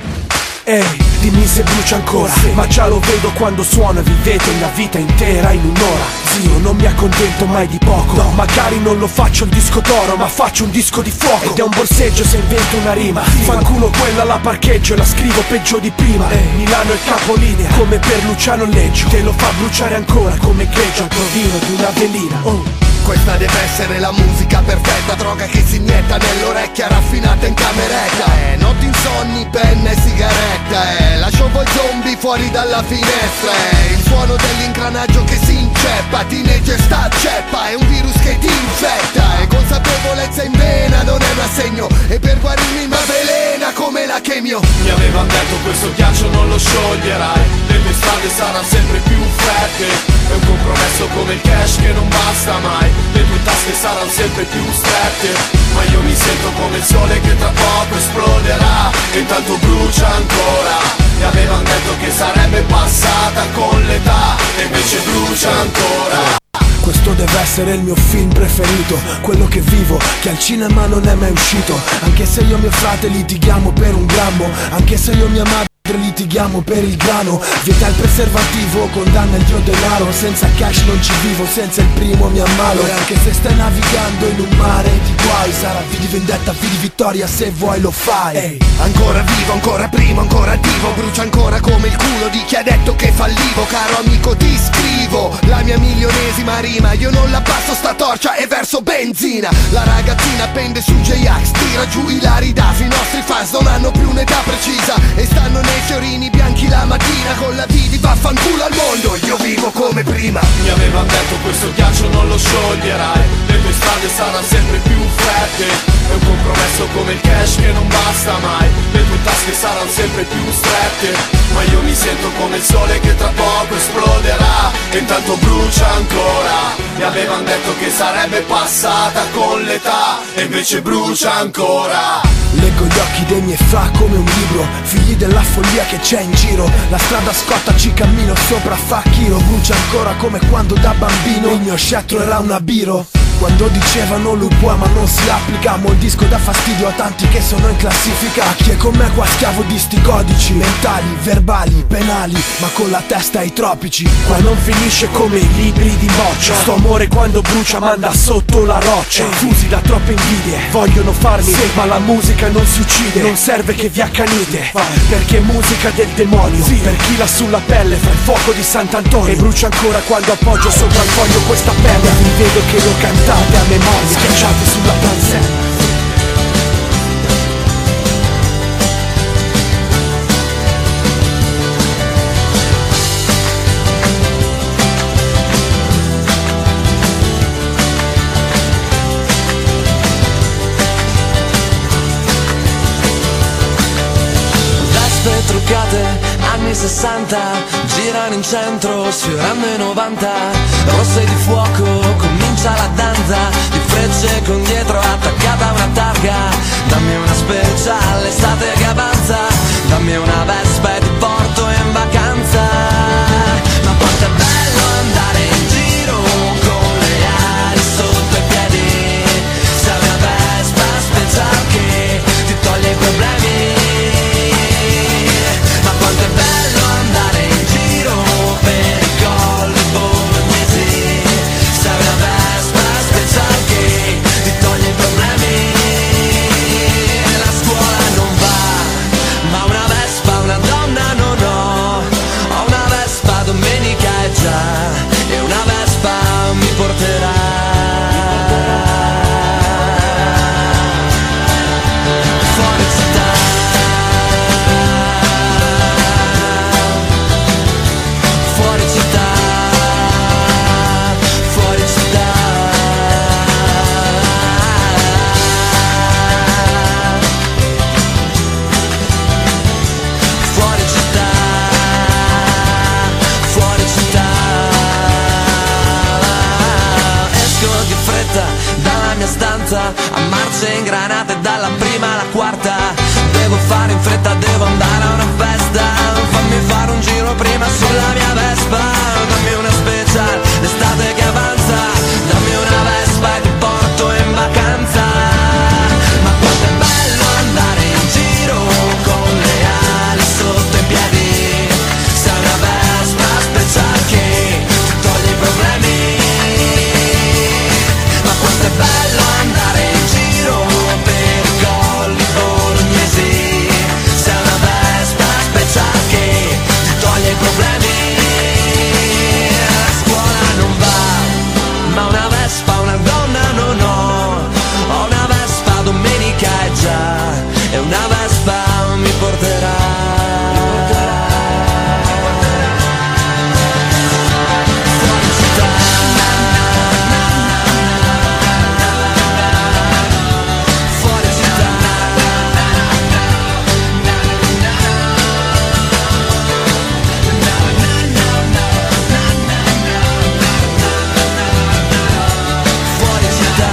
H: Ehi, dimmi se brucia ancora, ma già lo vedo quando suona. Vivete una vita intera in un'ora. Zio, non mi accontento mai di poco, no. Magari non lo faccio il disco d'oro, ma faccio un disco di fuoco. Ed è un borseggio se invento una rima. Fanculo quella la parcheggio e la scrivo peggio di prima. Milano è capolinea, come per Luciano Leggio. Te lo fa bruciare ancora come greggio al provino di una velina. Oh.
I: Questa deve essere la musica perfetta, droga che si inietta nell'orecchia raffinata in cameretta. Eh, notti insonni, penna e sigaretta. Eh, lascio voi zombie fuori dalla finestra. Eh, il suono dell'ingranaggio che si inceppa, teenager sta a ceppa, è un virus che ti infetta. E consapevolezza in vena non è un assegno, e per guarirmi m'avvelena come la chemio.
H: Mi avevano detto questo ghiaccio non lo scioglierai, le tue strade saranno sempre più fredde. È un compromesso come il cash che non basta mai, le tue tasche saranno sempre più strette. Ma io mi sento come il sole che tra poco esploderà, e intanto brucia ancora. Mi avevano detto che sarebbe passata con l'età, e invece brucia ancora. Questo deve essere il mio film preferito, quello che vivo, che al cinema non è mai uscito. Anche se io e mio frate litighiamo per un grammo, anche se io e mia madre litighiamo per il grano. Vieta il preservativo, condanna il dio denaro. Senza cash non ci vivo, senza il primo mi ammalo. E anche se stai navigando in un mare di guai, sarà V di vendetta, V di vittoria, se vuoi lo fai.
I: Ehi, ancora vivo, ancora primo, ancora attivo. Brucia ancora come il culo di chi ha detto che fallivo. Caro amico ti scrivo la mia milionesima rima, io non la passo sta torcia e verso benzina. La ragazzina pende su J-Ax, tira giù i lari dafi. I nostri fans non hanno più un'età precisa e stanno nei fiorini bianchi la mattina con la V di vaffanculo al mondo. Io vivo come prima.
H: Mi avevano detto questo ghiaccio non lo scioglierai, le tue strade saranno sempre più fredde. È un compromesso come il cash che non basta mai, le tue tasche saranno sempre più strette. Ma io mi sento come il sole che tra poco esploderà, e intanto brucia ancora. Mi avevano detto che sarebbe passata con l'età, e invece brucia ancora. Leggo gli occhi dei miei fra come un libro, figli della follia che c'è in giro. La strada scotta, ci cammino sopra fa chiro. Brucia ancora come quando da bambino il mio scettro era una biro. Quando dicevano lui può ma non si applica, mo il disco dà fastidio a tanti che sono in classifica. Chi è con me qua schiavo di sti codici mentali, verbali, penali, ma con la testa ai tropici. Qua non finisce come i libri di boccia, sto amore quando brucia manda sotto la roccia. Fusi da troppe invidie, vogliono farmi sì, ma la musica non si uccide, non serve che vi accanite, perché è musica del demonio, sì, per chi l'ha sulla pelle fa il fuoco di Sant'Antonio. E brucia ancora quando appoggio sopra il foglio questa perla. Vi vedo che lo cantate a memoria, schiacciate sulla pansella.
J: Truccate, anni sessanta, girano in centro, sfiorando i novanta. Rosse di fuoco, comincia la danza, di frecce con dietro attaccata a una targa. Dammi una speciale, estate che avanza, dammi una Vespa e ti porto in vacanza. Ma quanto è bello andare in giro con le ali sotto i piedi. Se hai una Vespa special che ti toglie i problemi. Quanto è bello andare in giro per i colli bolognesi. danza a marce ingranate dalla prima alla quarta. Devo fare in fretta, devo andare a una festa. Fammi fare un giro prima sulla mia Vespa. Dammi una special, l'estate che avanza. Dammi una Vespa e ti porto in vacanza. Ma quanto è bello andare in giro con le ali sotto i piedi. Sei una Vespa special che ti toglie i problemi. Ma quanto è bello andare in giro per i colli bolognesi. Sei una Vespa special che ti toglie i problemi. A scuola non va, ma una Vespa, una donna non ho. Ho una Vespa, domenica è già, e una Vespa mi porterà. Fuori città. Fuori città. Fuori città.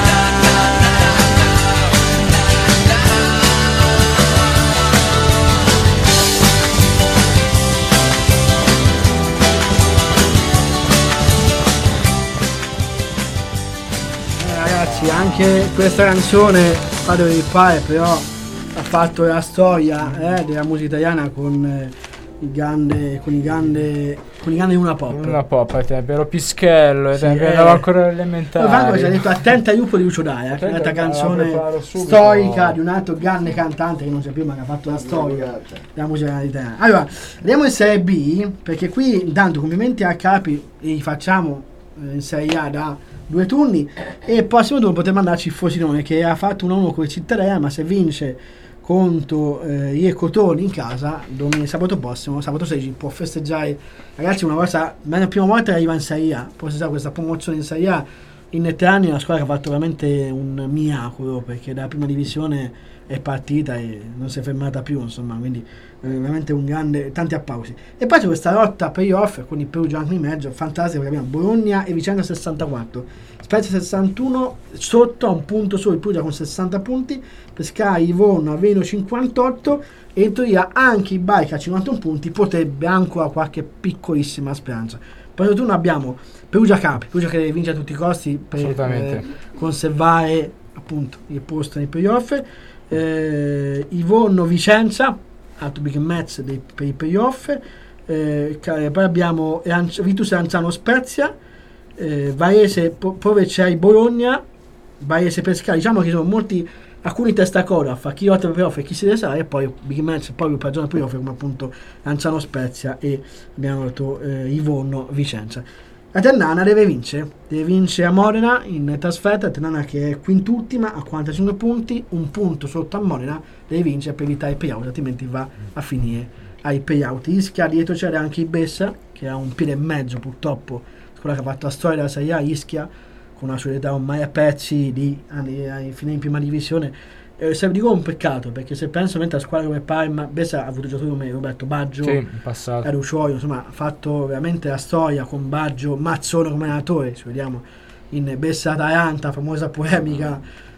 B: Eh, ragazzi, anche questa canzone fa dove il pare, però ha fatto la storia eh, della musica italiana con eh, i grande con i grande con i grandi Luna Pop.
C: Una pop ai tempi, ero Pischello, ai
B: Sì,
C: tempi,
B: eh.
C: andavo ancora
B: Poi
C: elementare.
B: Franco ci ha detto attenta Iuppo di Lucio Dalla, che è un'altra
C: Attenta, la
B: canzone
C: preparo subito.
B: storica di un altro grande cantante che non c'è più ma che ha fatto la storia della musica italiana. Allora, andiamo in Serie B, perché qui intanto complimenti a Capi, li facciamo eh, in Serie A da due turni, e il prossimo turno potremmo andarci il Frosinone che ha fatto uno a uno con il Cittadella, ma se vince contro eh, i Cotoni in casa domenica, sabato prossimo, sabato sedici, può festeggiare. Ragazzi, una cosa, ma la prima volta che arriva in Serie A, può festeggiare questa promozione in Serie A in tre anni. È una squadra che ha fatto veramente un miracolo, perché dalla prima divisione è partita e non si è fermata più, insomma, quindi eh, veramente un grande, tanti applausi. E poi c'è questa lotta playoff con il Perugia anche in mezzo, fantastica, perché abbiamo Bologna e Vicenza sessantaquattro, Spezia sessantuno, sotto a un punto solo il Perugia con sessanta punti, Pescara, Livorno, Avellino cinquantotto, e in teoria anche il Bari a cinquantuno punti potrebbe ancora qualche piccolissima speranza. Poi in turno abbiamo Perugia Capi, Perugia che deve vincere a tutti i costi per eh, conservare appunto il posto nei playoff. Eh, Livorno Vicenza, altro big match dei, per i playoff. Eh, poi abbiamo Virtus Lanciano Spezia, eh, Varese Povecciai Bologna, Varese Pescara. Diciamo che sono molti, alcuni testacoda fa chi lotta per playoff e chi si deve salare, e poi big match proprio per giornata playoff come appunto Lanciano Spezia e abbiamo detto eh, Livorno Vicenza. La Ternana deve vincere, deve vincere a Modena in trasferta. La Ternana che è quintultima a quarantacinque punti, un punto sotto a Modena, deve vincere per evitare i payout, altrimenti va a finire ai payout. Ischia, dietro c'era anche il Bessa che ha un piede e mezzo purtroppo, quella che ha fatto la storia della Serie A, Ischia, con una solidarietà ormai a pezzi di anni, ai fine in prima divisione. Eh, se dico un peccato, perché se penso mentre a squadra come Parma, Bessa ha avuto giocatori come Roberto Baggio,
C: sì, in passato,
B: e Rucioio, insomma ha fatto veramente la storia con Baggio, Mazzone come allenatore. Ci vediamo in Bessa Atalanta, famosa polemica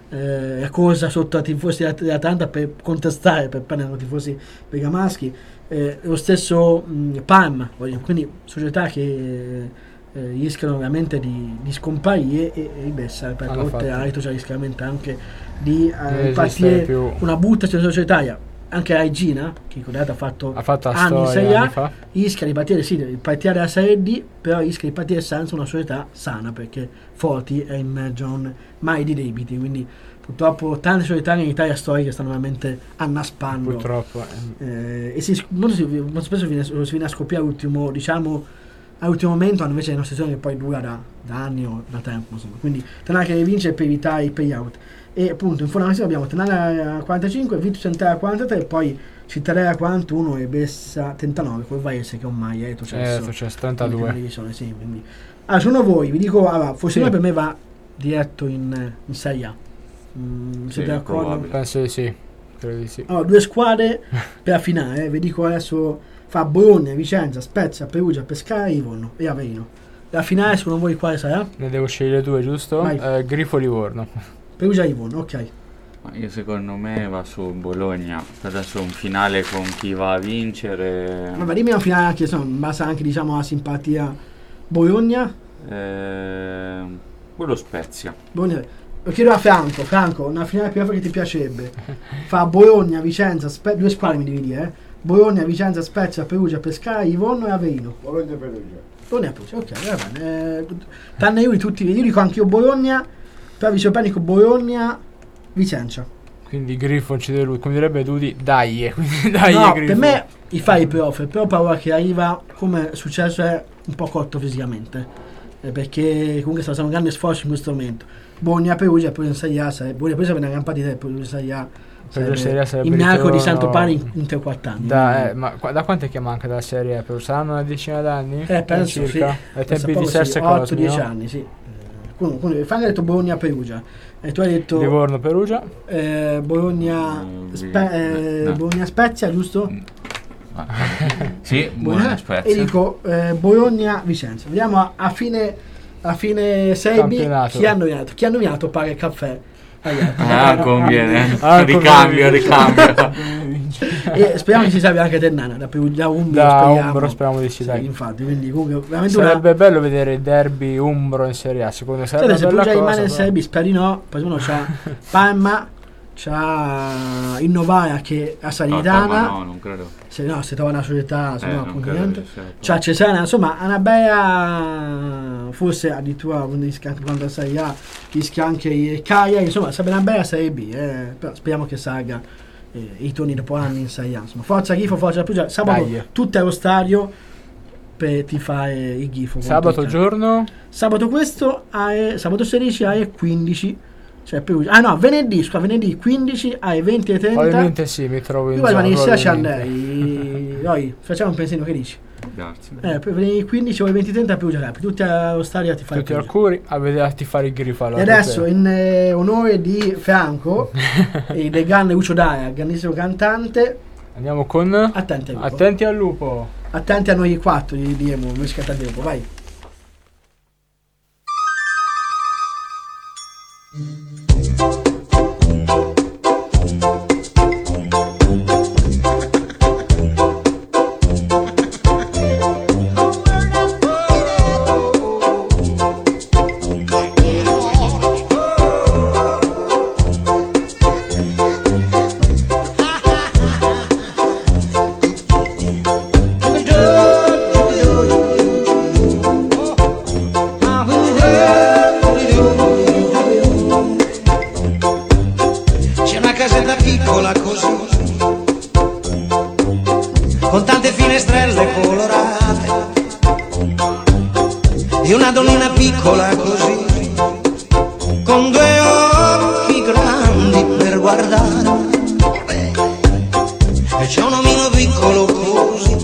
B: eh, cosa sotto i tifosi dell'Atalanta per contestare, per prendere i tifosi bergamaschi, eh, lo stesso mh, Parma, quindi società che Eh, rischiano veramente di, di scomparire, e, e i Bessa, per oltre a Reto c'è rischiamento anche di eh, partire una brutta societaria. Anche la Regina, che ricordate ha fatto,
C: ha fatto
B: anni in Serie A, rischia di partire, sì, di partire dalla Serie D, però rischia di partire senza una società sana, perché Forti è in mezzo a un mai di debiti, quindi purtroppo tante società in Italia storiche stanno veramente annaspando,
C: purtroppo
B: eh, e si, molto, si, molto spesso viene, si viene a scoppiare l'ultimo, diciamo all'ultimo momento, invece è una situazione che poi dura da, da anni o da tempo, insomma. Quindi Ternana che deve vincere per evitare i payout. E appunto in fondo abbiamo Ternana a quarantacinque, Virtus a quarantatré, e poi Cittadella a quarantuno e Bessa trentanove, col Varese che ormai è retrocesso,
C: eh, trentadue.
B: Divisione, sì, quindi. Allora, sono voi, vi dico, allora, Frosinone sì, per me va diretto in, in Serie A. Mm, siete
C: sì,
B: d'accordo?
C: Penso di sì, credo di sì.
B: Allora, due squadre per la finale, eh. Vi dico adesso. Fa Bologna, Vicenza, Spezia, Perugia, Pescara, Livorno e Avellino. La finale secondo voi quale sarà?
C: Ne devo scegliere due, giusto? Eh, Grifo Livorno.
B: Perugia-Livorno, ok.
D: Ma io secondo me va su Bologna, per adesso un finale con chi va a vincere.
B: Vabbè, dimmi un finale anche, insomma, in base anche diciamo alla simpatia. Bologna?
D: Eh, quello Spezia.
B: Bologna. Lo chiedo a Franco, Franco, una finale più che ti piacerebbe. Fa Bologna, Vicenza, Spe- due squadre mi devi dire, eh. Bologna, Vicenza, Spezia, Perugia, Pescara, Livorno e Avellino.
K: Bologna Perugia.
B: Bologna Perugia, ok, va bene. Eh, tranne io di tutti, io dico anche io Bologna, però vi sorprendo con Bologna, Vicenza.
C: Quindi Griffon ci deve lui, come direbbe Dudi, dai, quindi dai
B: No,
C: Griffon.
B: per me i fai i prof, però ho paura che arriva, come è successo, è un po' corto fisicamente. Eh, perché comunque sta facendo un grande sforzo in questo momento. Bologna Perugia, poi in Serie A, sarebbe, Bologna Perugia per una gran partita e poi in Serie A.
C: Per Serie A sarebbe
B: il miracolo di
C: ritorno-
B: Santo Pane in, in tre quattro anni.
C: Da, eh, ma qua- da quanto è che manca dalla Serie A? Per saranno una decina d'anni?
B: Eh, penso
C: circa?
B: sì.
C: Ai
B: Penso
C: tempi di
B: proprio
C: Serse
B: sì,
C: Cosmi,
B: otto dieci
C: no?
B: anni, sì. Eh, Comunque, comunque Franco ha detto Bologna Perugia e tu hai detto
C: Livorno Perugia.
B: eh, Bologna
D: Mm,
B: Spe- eh,
D: no.
B: Bologna Spezia, giusto?
D: Ah, sì, Bologna Spezia.
B: E dico eh, Bologna Vicenza. Vediamo a, a fine a fine Serie B
C: Campionato.
B: chi ha nominato. Chi ha nominato paga il caffè.
D: Ah, conviene.
C: Ah,
D: ricambio,
C: conviene.
D: ricambio.
B: E speriamo che ci salvi anche Ternana da, Peru- da Umbro,
C: Da
B: speriamo.
C: Umbro speriamo di sì,
B: Sì,
C: dai.
B: infatti, quindi comunque veramente una-
C: Sarebbe bello vedere il derby Umbro in Serie A, secondo me sarebbe
B: Sai, se
C: una bella
B: Perugia
C: cosa.
B: rimane in
C: però.
B: Serie B, speri no, poi uno c'ha Parma, c'ha il Novara che a
D: No,
B: Salernitana,
D: Parma no, non credo.
B: se no si trova una società, se
D: Eh,
B: no
D: non
B: appunto
D: credo
B: niente.
D: che sia.
B: C'ha Cesena, insomma una bella, forse addirittura quando rischia anche quando la Serie A rischia anche il Cagliari, insomma sarebbe una bella Serie B, eh, però speriamo che salga eh, i turni dopo anni in Serie A, insomma forza Ghifo, forza Perugia, sabato
C: Dai.
B: tutto allo stadio per tifare il Ghifo.
C: Sabato
B: contro il
C: giorno
B: Sabato questo, alle, sabato sedici alle quindici, cioè Perugia. Ah no, venerdì, scusa, venerdì quindici alle venti e trenta.
C: probabilmente sì, mi trovo in
B: Io guarda,
C: zona,
B: venerdì sera ci
C: probabilmente.
B: andrei. Noi facciamo un pensino, che dici?
D: Grazie.
B: Eh, poi venerdì quindici alle venti e trenta a Perugia Capi, tutti allo stadio a tifare
C: Tutti al
B: Perugia.
C: curi a vederti fare il grifo allora.
B: E adesso in eh, onore di Franco e del grande Lucio Daia, grandissimo cantante,
C: andiamo con
B: attenti al lupo.
C: Attenti al lupo.
B: Attenti a noi quattro, gli diremo, musica attenti al lupo, vai.
L: C'è una casetta piccola così, con tante finestrelle colorate, e una donnina piccola così, con due occhi grandi per guardare, e c'è un omino piccolo così,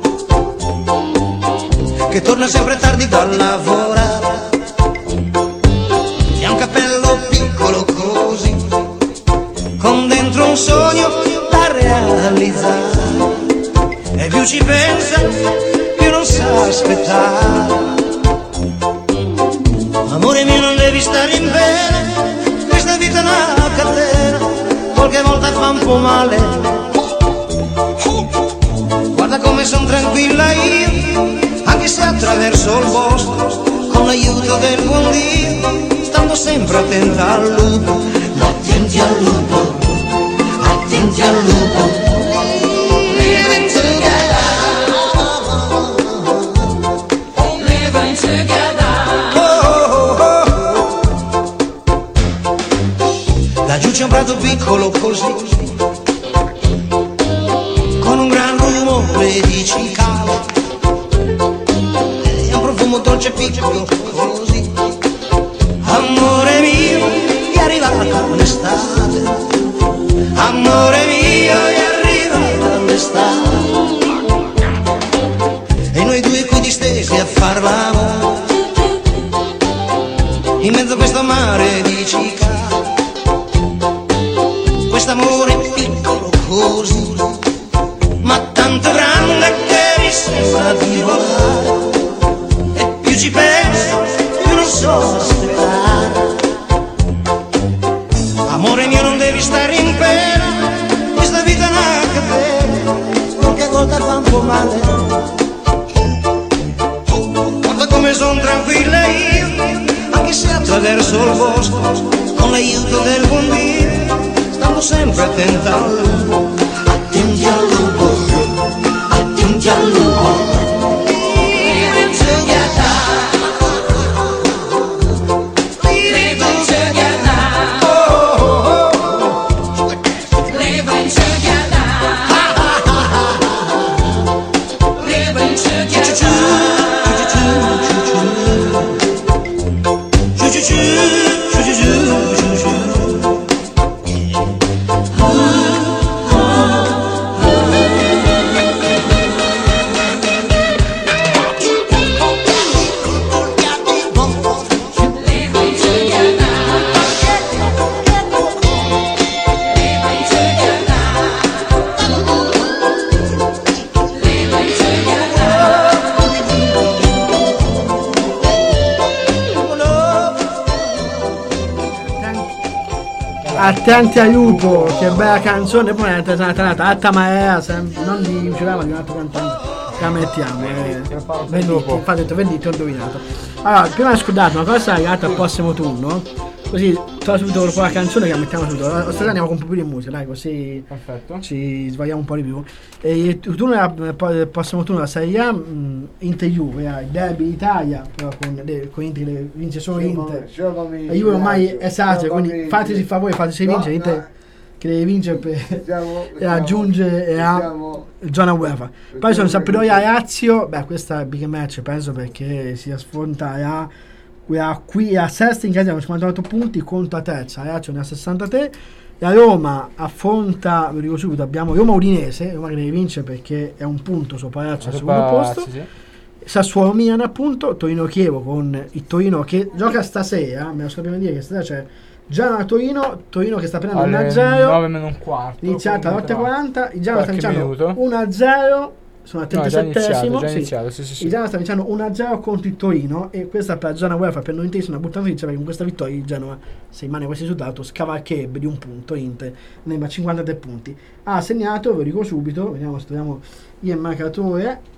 L: che torna sempre tardi da lavorare, e ha un cappello piccolo così, con dentro un sogno da realizzare, e più ci pensa più non sa aspettare. Amore mio, non devi stare in bene, questa vita è una catena, qualche volta fa un po' male. Guarda come son tranquilla io, anche se attraverso il bosco, con l'aiuto del buon Dio, stando sempre attenta al lupo. Attenti al lupo, attenti al lupo. Living together, living together. Oh, oh, oh. Laggiù c'è un prato piccolo così, con un gran rumore di cicale, e un profumo dolce piccolo così. Amore mio, è arrivata l'estate, amore mio, è arrivata l'estate, e noi due qui distesi a far l'amore, in mezzo a questo mare di cicale, quest'amore piccolo così, ma tanto grande che mi sembra di volare, e più ci penso più non so aspettare. nascosto, con l'aiuto del buon Dio, stando sempre attenta al lupo, attenti al lupo, attenti al lupo.
B: Attenti a Lupo, che bella canzone, poi è una tanata, Atta Marea, non di Uccelava, di un altro cantante, che la mettiamo, eh, vendito, infatti ho detto vendito, ho indovinato. Allora, prima di scordare una cosa legata al prossimo turno, così trovo subito dopo la canzone che la mettiamo subito, stasera andiamo con un po' più di musica, dai, così perfetto. Ci svariamo un po' di più. E il turno del prossimo turno la Serie A, Inter Juve, il derby d'Italia, però con, con Inter vince solo Inter. La Juve ormai è sacra, quindi fateci il favore, fateci vincere, Inter che deve vincere per e aggiunge a zona UEFA. Poi sono Sampdoria Lazio, beh questa è big match penso perché si affronta la qui a sesta in casa con cinquantotto punti contro la terza, la Lazio ne ha sessantatré. La Roma affronta, lo dico subito, abbiamo Roma Udinese, Roma che deve vincere perché è un punto sopra la Lazio al secondo posto. Sì, sì. Sassuolo Milan appunto, Torino Chievo con il Torino che gioca stasera, me lo sto per dire che stasera c'è Genoa Torino, Torino che sta prendendo uno a zero,
C: nove meno un quarto,
B: iniziata alle otto e quaranta, il Genoa sta vincendo uno a zero, sono al trentasettesimo, no, sì. sì, sì, sì. Il Genoa sta vincendo uno a zero contro il Torino e questa per la zona UEFA per noi intesi una brutta notizia perché con questa vittoria il Genoa, se rimane questo risultato, scavalcherebbe di un punto Inter, ne ha cinquantatré punti. Ha segnato, ve lo dico subito, vediamo se troviamo il marcatore,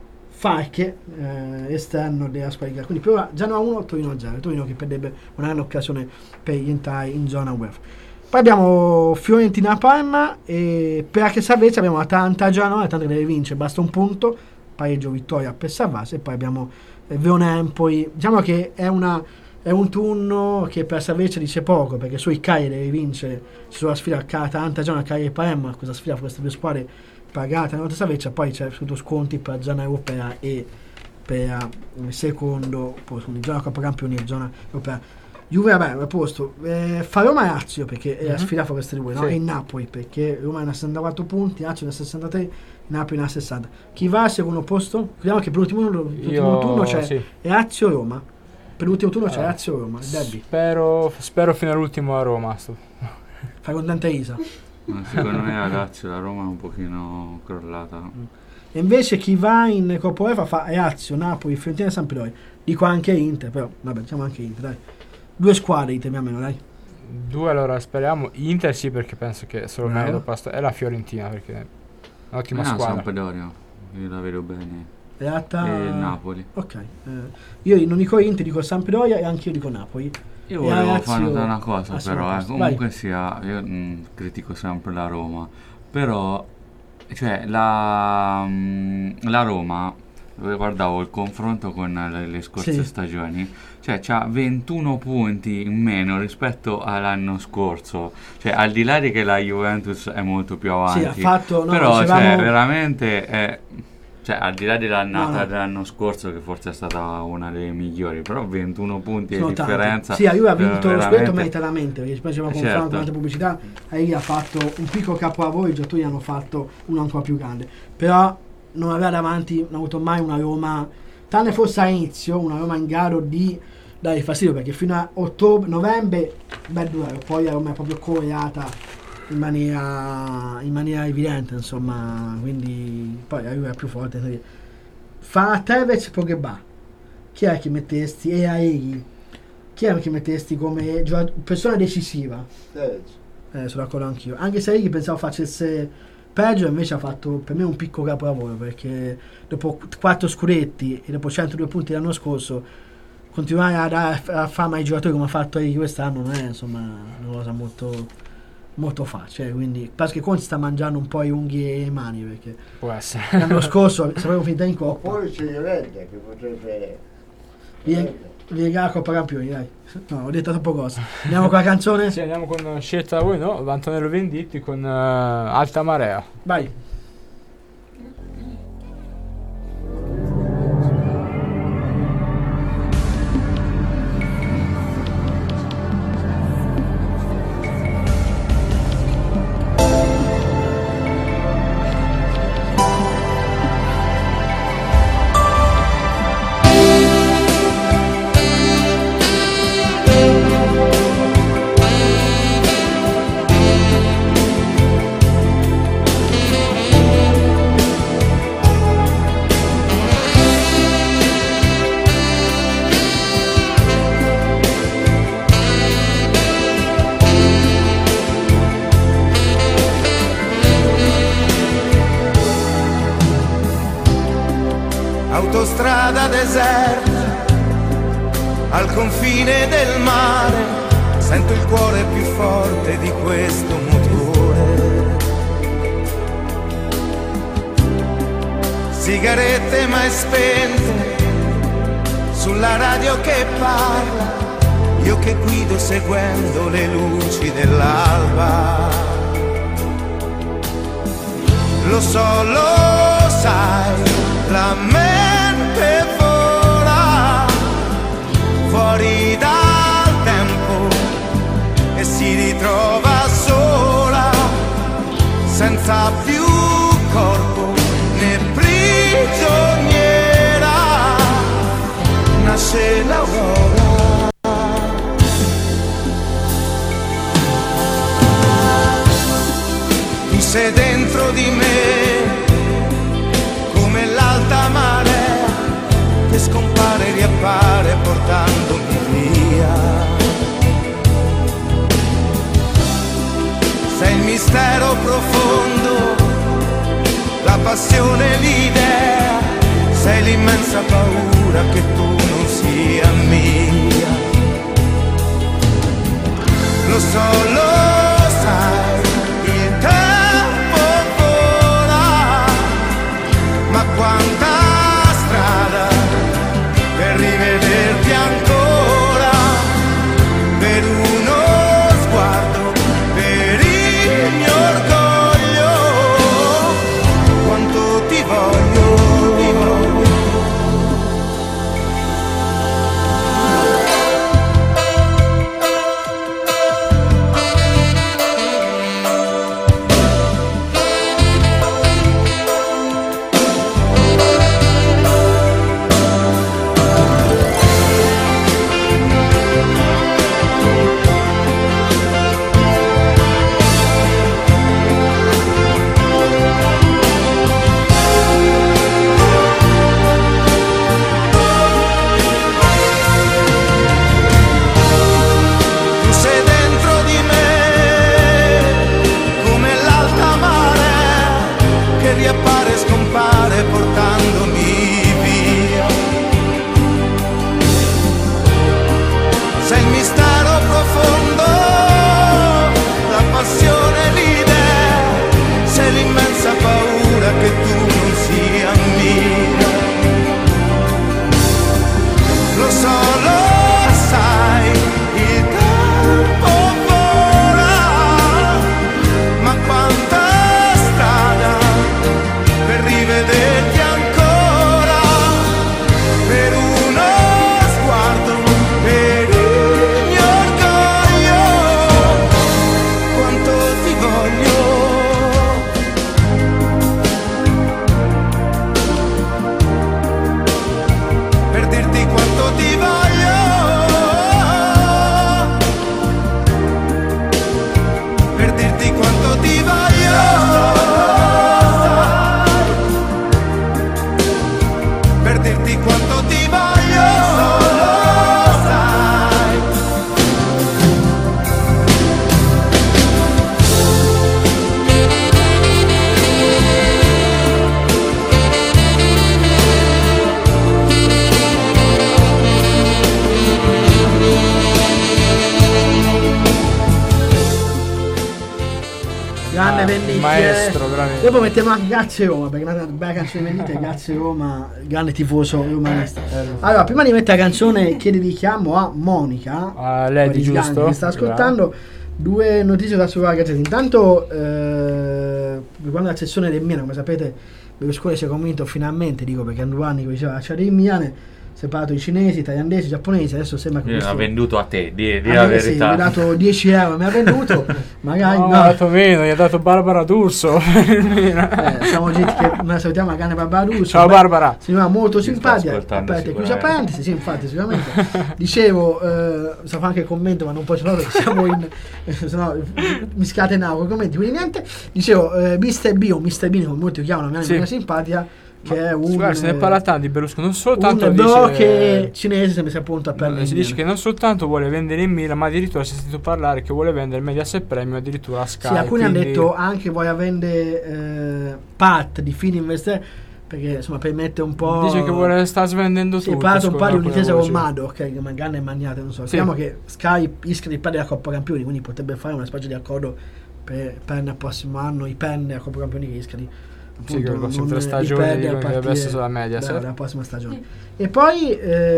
B: Falche, eh, esterno della squadra, quindi per ora Genoa uno, Torino zero, Torino che perderebbe una grande occasione per entrare in zona UEFA. Poi abbiamo Fiorentina Parma e per la che salvezza abbiamo Atalanta Genoa, Atalanta che deve vincere, basta un punto, pareggio vittoria per salvarsi, e poi abbiamo eh, Verona Empoli. Diciamo che è una è un turno che per la salvezza dice poco perché sui Cagliari deve vincere sulla sfida Atalanta Genoa, Cagliari Parma, questa sfida per queste due squadre pagate nella nostra salvezza, poi c'è subito sconti per la zona europea e per il secondo posto, quindi zona Coppa Campioni e zona europea. Juve vabbè al posto, eh, fa Roma Lazio perché mm-hmm. è la sfida fra queste due, no? Sì. E in Napoli perché Roma ne ha sessantaquattro punti, Lazio ne ha sessantatré, Napoli ne ha sessanta. Chi va al secondo posto? Vediamo che per l'ultimo, l'ultimo turno c'è sì. Lazio Roma. Per l'ultimo turno c'è Lazio Roma, il derby.
C: Spero, spero fino all'ultimo a Roma.
B: Fai contenta Isa.
D: Ma secondo me la Lazio, la Roma è un pochino crollata. Mm.
B: E invece chi va in Coppa UEFA fa Lazio, Napoli, Fiorentina e Sampdoria. Dico anche Inter, però vabbè, diciamo anche Inter, dai. Due squadre Inter, almeno, dai.
C: Due allora speriamo. Inter sì perché penso che solo
B: no.
C: meglio pasto è la Fiorentina perché è un'ottima
D: no,
C: squadra.
D: Sampdoria, io la vedo bene.
B: Realtà...
D: E Napoli.
B: Ok. Eh, io non dico Inter, dico Sampdoria e anche io dico Napoli.
D: Io volevo fare notare una cosa però, eh, comunque sia, io mh, critico sempre la Roma, però cioè la, mh, la Roma, guardavo il confronto con le, le scorse sì. stagioni, cioè c'ha ventuno punti in meno rispetto all'anno scorso, cioè al di là di che la Juventus è molto più avanti,
B: sì, ha fatto, no,
D: però cioè, veramente è... Cioè, al di là dell'annata no, no. dell'anno scorso, che forse è stata una delle migliori, però ventuno punti di differenza.
B: Sì, la Juve ha vinto lo scudetto meritatamente, perché poi c'era confronto
D: certo.
B: con altre pubblicità, e lì ha fatto un piccolo capolavoro, i giocatori hanno fatto uno ancora più grande. Però non aveva davanti, non ha avuto mai una Roma, tranne forse all'inizio, una Roma in grado di dare fastidio, perché fino a ottobre, novembre, bel duello, poi la Roma è proprio correlata in maniera in maniera evidente, insomma, quindi poi la Juve è più forte. Quindi. Fa Tevez Pogba, chi è che mettesti? E Aeghi, chi è che mettesti come persona decisiva? Tevez. Eh, sono d'accordo anch'io, anche se Aeghi pensavo facesse peggio, invece ha fatto per me un piccolo capolavoro, perché dopo quattro scudetti e dopo centodue punti l'anno scorso continuare a dare a fama ai giocatori come ha fatto ieri quest'anno non è insomma una cosa molto molto facile, quindi perché Conte sta mangiando un po' i unghie e le mani, perché
C: può essere
B: l'anno scorso sapevo finita in Coppa,
K: Poi c'è Verde che potrebbe
B: viene la Coppa Campioni, dai. No, ho detto troppo cose. Andiamo con la canzone?
C: Sì, andiamo con scelta da voi, no? Antonello Venditti con uh, Alta Marea.
B: Vai.
M: Autostrada deserta, al confine del mare, sento il cuore più forte di questo motore. Sigarette mai spente, sulla radio che parla, io che guido seguendo le luci dell'alba. Lo so, lo sai, la mente vola fuori dal tempo e si ritrova sola, senza più corpo né prigioniera. Nasce l'aurora, tu sei dentro di me come l'alta marea che scompare e riappare portandomi via. Sei il mistero profondo, la passione, l'idea, sei l'immensa paura che tu non sia mia. Lo so, lo sai, il tempo vola, ma quanta strada per rivederti ancora, per uno sguardo, per il mio orgoglio, quanto ti voglio, ti voglio. Tu sei dentro di me come l'alta marea che riappare e scompare portandomi via. Sei il mistero profondo, la passione, l'idea, sei l'immensa paura che tu non sia mia. Lo so, lo sai, il tempo vola, ma quanta strada per rivederti ancora, per uno sguardo, per il mio orgoglio, quanto ti voglio.
C: maestro, veramente.
B: Dopo mettiamo anche Grazie Roma, perché è una bella canzone di vendita, Grazie Roma, grande tifoso romanista. Allora, prima di mettere la canzone che dedichiamo a Monica,
C: a Lady, giusto?
B: Che sta ascoltando, due notizie da sulla Gazzetta. Intanto, eh, riguardo la sessione del Milan, come sapete, Berlusconi si è convinto finalmente, dico perché hanno due anni che diceva lasciare il Milan, separato i cinesi, thailandesi, giapponesi, adesso sembra che
D: l'ha venduto a te, di, di
B: ah,
D: la
B: sì,
D: verità.
B: mi ha dato dieci euro, mi ha venduto, magari
C: no,
B: no.
C: mi ha dato meno, gli ha dato Barbara D'Urso.
B: eh, siamo gente che noi salutiamo la grande Barbara D'Urso.
C: Ciao
B: beh,
C: Barbara.
B: Signora molto
D: Mi
B: simpatica, aperta e chiusa parentesi, sì infatti sicuramente. Dicevo, eh, so fa anche il commento ma non posso farlo perché siamo in, eh, sennò mi scatenavo con i commenti, quindi niente. Dicevo, eh, mister B o mister Bean come molti lo chiamano, una
C: sì.
B: simpatica, che è un
C: guarda, se ne parla tanto di Berlusconi, non soltanto
B: un
C: dice,
B: che cinese sembra sia appunto a perdere.
C: Si dice che non soltanto vuole vendere in Milan, ma addirittura si è sentito parlare che vuole vendere Mediaset Premium addirittura a Sky.
B: Sì, alcuni
C: quindi...
B: hanno detto anche voglia vendere eh, part di Fininvest, perché insomma permette un po'.
C: Dice che vuole sta svendendo
B: sì,
C: tutto.
B: Si parla un po' di un'intesa con
C: voce.
B: Mado, ok, che magari è maniata, non so.
C: Sì.
B: Sappiamo che Sky rischia di perdere la Coppa Campioni, quindi potrebbe fare una specie di accordo per, per il prossimo anno i pen a Coppa Campioni che rischia di
C: sì, che le prossime tre stagioni dovrebbe essere sulla media
B: da, la prossima stagione. E poi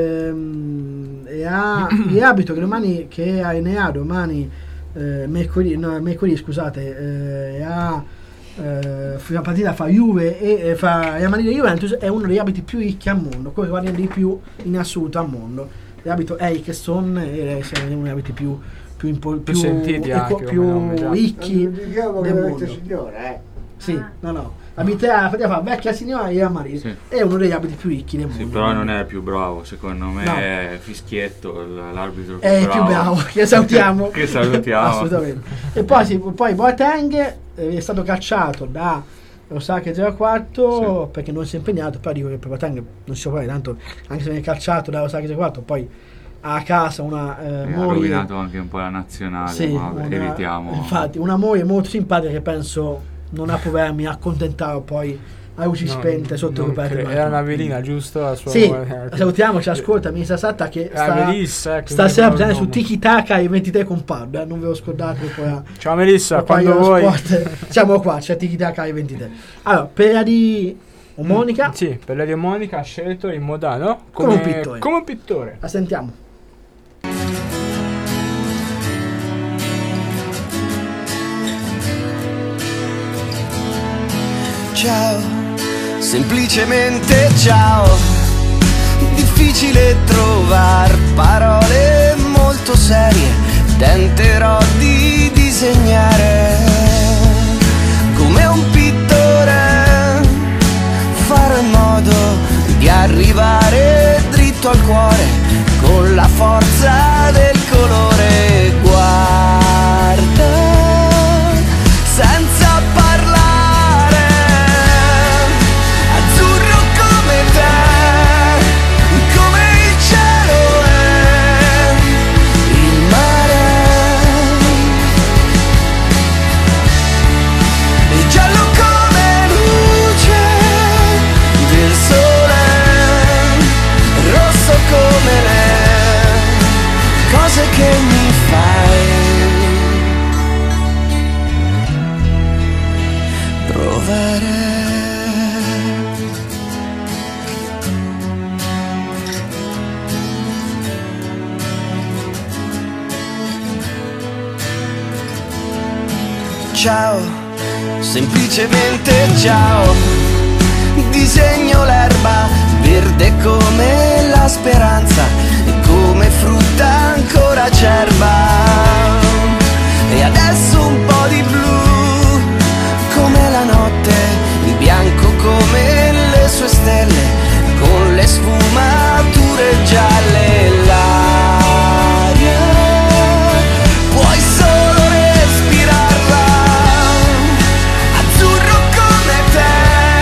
B: ehm, e ha e abito che domani che ha Enea domani eh, mercoledì no, mercoledì scusate eh, ha eh, una partita fra Juve e eh, fra Real Madrid e Juventus, è uno degli abiti più ricchi al mondo, quello che guadagna di più in assoluto al mondo. L'abito è Ericsson e è uno degli abiti più più, impo- più,
C: più sentiti
B: eco,
C: anche,
B: più ricchi del mondo.
K: Signora, eh.
B: Sì, no, no. Abita, fa vecchia signora e a Maria.
D: Sì.
B: È uno degli abiti più ricchi del mondo.
D: Sì, però non è il più bravo, secondo me
B: No.
D: è Fischietto, l- l'arbitro più
B: È il
D: bravo.
B: più bravo, che salutiamo.
D: Che salutiamo.
B: Assolutamente. E poi, sì, poi Boateng eh, è stato cacciato da Osaka zero quattro sì. perché non si è impegnato, però dico che per Boateng non si può fare tanto, anche se viene cacciato da Osaka zero quattro, poi a casa una eh,
D: ha
B: moglie,
D: rovinato anche un po' la nazionale,
B: sì,
D: ma vabbè,
B: una,
D: evitiamo.
B: infatti una moglie molto simpatica che penso non ha povermi accontentare poi a luci
C: No,
B: spente sotto
C: non
B: coperte.
C: cre- era una velina, giusto? La sua
B: sì,
C: moglie.
B: salutiamo, ci ascolta Ministra Satta che
C: Era
B: sta,
C: Melissa, ecco,
B: stasera
C: non
B: presente
C: ricordo
B: su
C: il nome.
B: Tiki Taka e ventitré con Pub, eh, non ve lo scordate poi a,
C: Ciao Melissa,
B: poi
C: quando
B: allo
C: vuoi.
B: sport. Siamo qua, c'è Tiki Taka e ventitré. Allora, per la di Monica,
C: Mm, sì, per la di Monica ha scelto il Modano
B: come un pittore.
C: Come un pittore.
B: La sentiamo.
I: Ciao, semplicemente ciao. Difficile trovar parole molto serie. Tenterò di disegnare come un pittore. Farò in modo di arrivare dritto al cuore con la forza del colore. Guarda, senza parlare. Che mi fai provare. Ciao, semplicemente ciao. Disegno l'erba verde come la speranza e come frutta ancora acerba. E adesso un po' di blu come la notte, il bianco come le sue stelle, con le sfumature gialle. L'aria puoi solo respirarla, azzurro come te.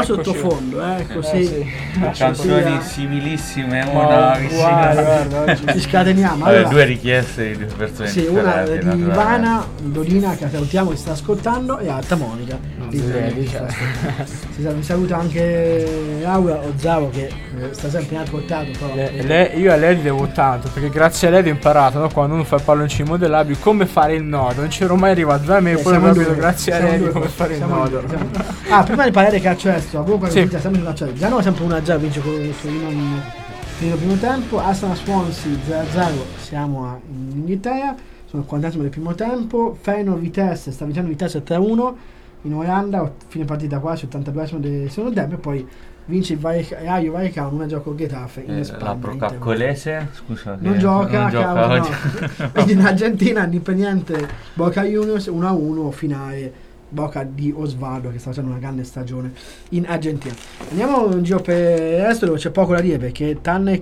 B: sottofondo, eh, così.
C: Eh, sì.
D: Canzoni similissime, una vicina.
B: Guarda, ci scateniamo.
D: Vabbè,
B: Allora,
D: due richieste di due persone
B: sì, una
D: differenti,
B: di
D: naturalmente.
B: Ivana Dodina che salutiamo, che sta ascoltando, e altra Monica.
C: sì,
B: Di-
C: cioè.
B: Si sa- mi saluta anche Laura Ozzavo che eh, sta sempre inascoltato. Però,
C: Le- le- io a lei devo tanto, perché grazie a lei ho imparato, no, quando uno fa il palloncino modellabile, come fare il nodo. Non c'ero mai arrivato da me,
B: Eh,
C: poi
B: siamo
C: proprio
B: due,
C: grazie a
B: siamo
C: lei
B: due,
C: come fare il
B: siamo
C: nodo.
B: due, siamo due. Ah, prima di parlare di calcio estero, comunque
C: Sì.
B: sempre sul calcio estero. Già sempre uno a zero vince con il Torino in finito il primo tempo. Arsenal Swansea zero a zero, siamo a- in Inghilterra, sono il quarantesimo del primo tempo. Feyenoord Vitesse, sta vincendo Vitesse tre a uno in Olanda, fine partita quasi, ottantaduesimo del secondo tempo, e poi vince il Vallecano, Rayo Vallecano uno a zero con Getafe in
D: Eh,
B: Spagna.
D: la Procaccolese, scusa,
B: Non
D: che-
B: gioca,
D: non gioca
B: cavolo,
D: oggi.
B: no. Quindi in Argentina Independiente Boca Juniors uno a uno finale, Boca di Osvaldo che sta facendo una grande stagione in Argentina. Andiamo in giro per il resto dove c'è poco da dire, perché tranne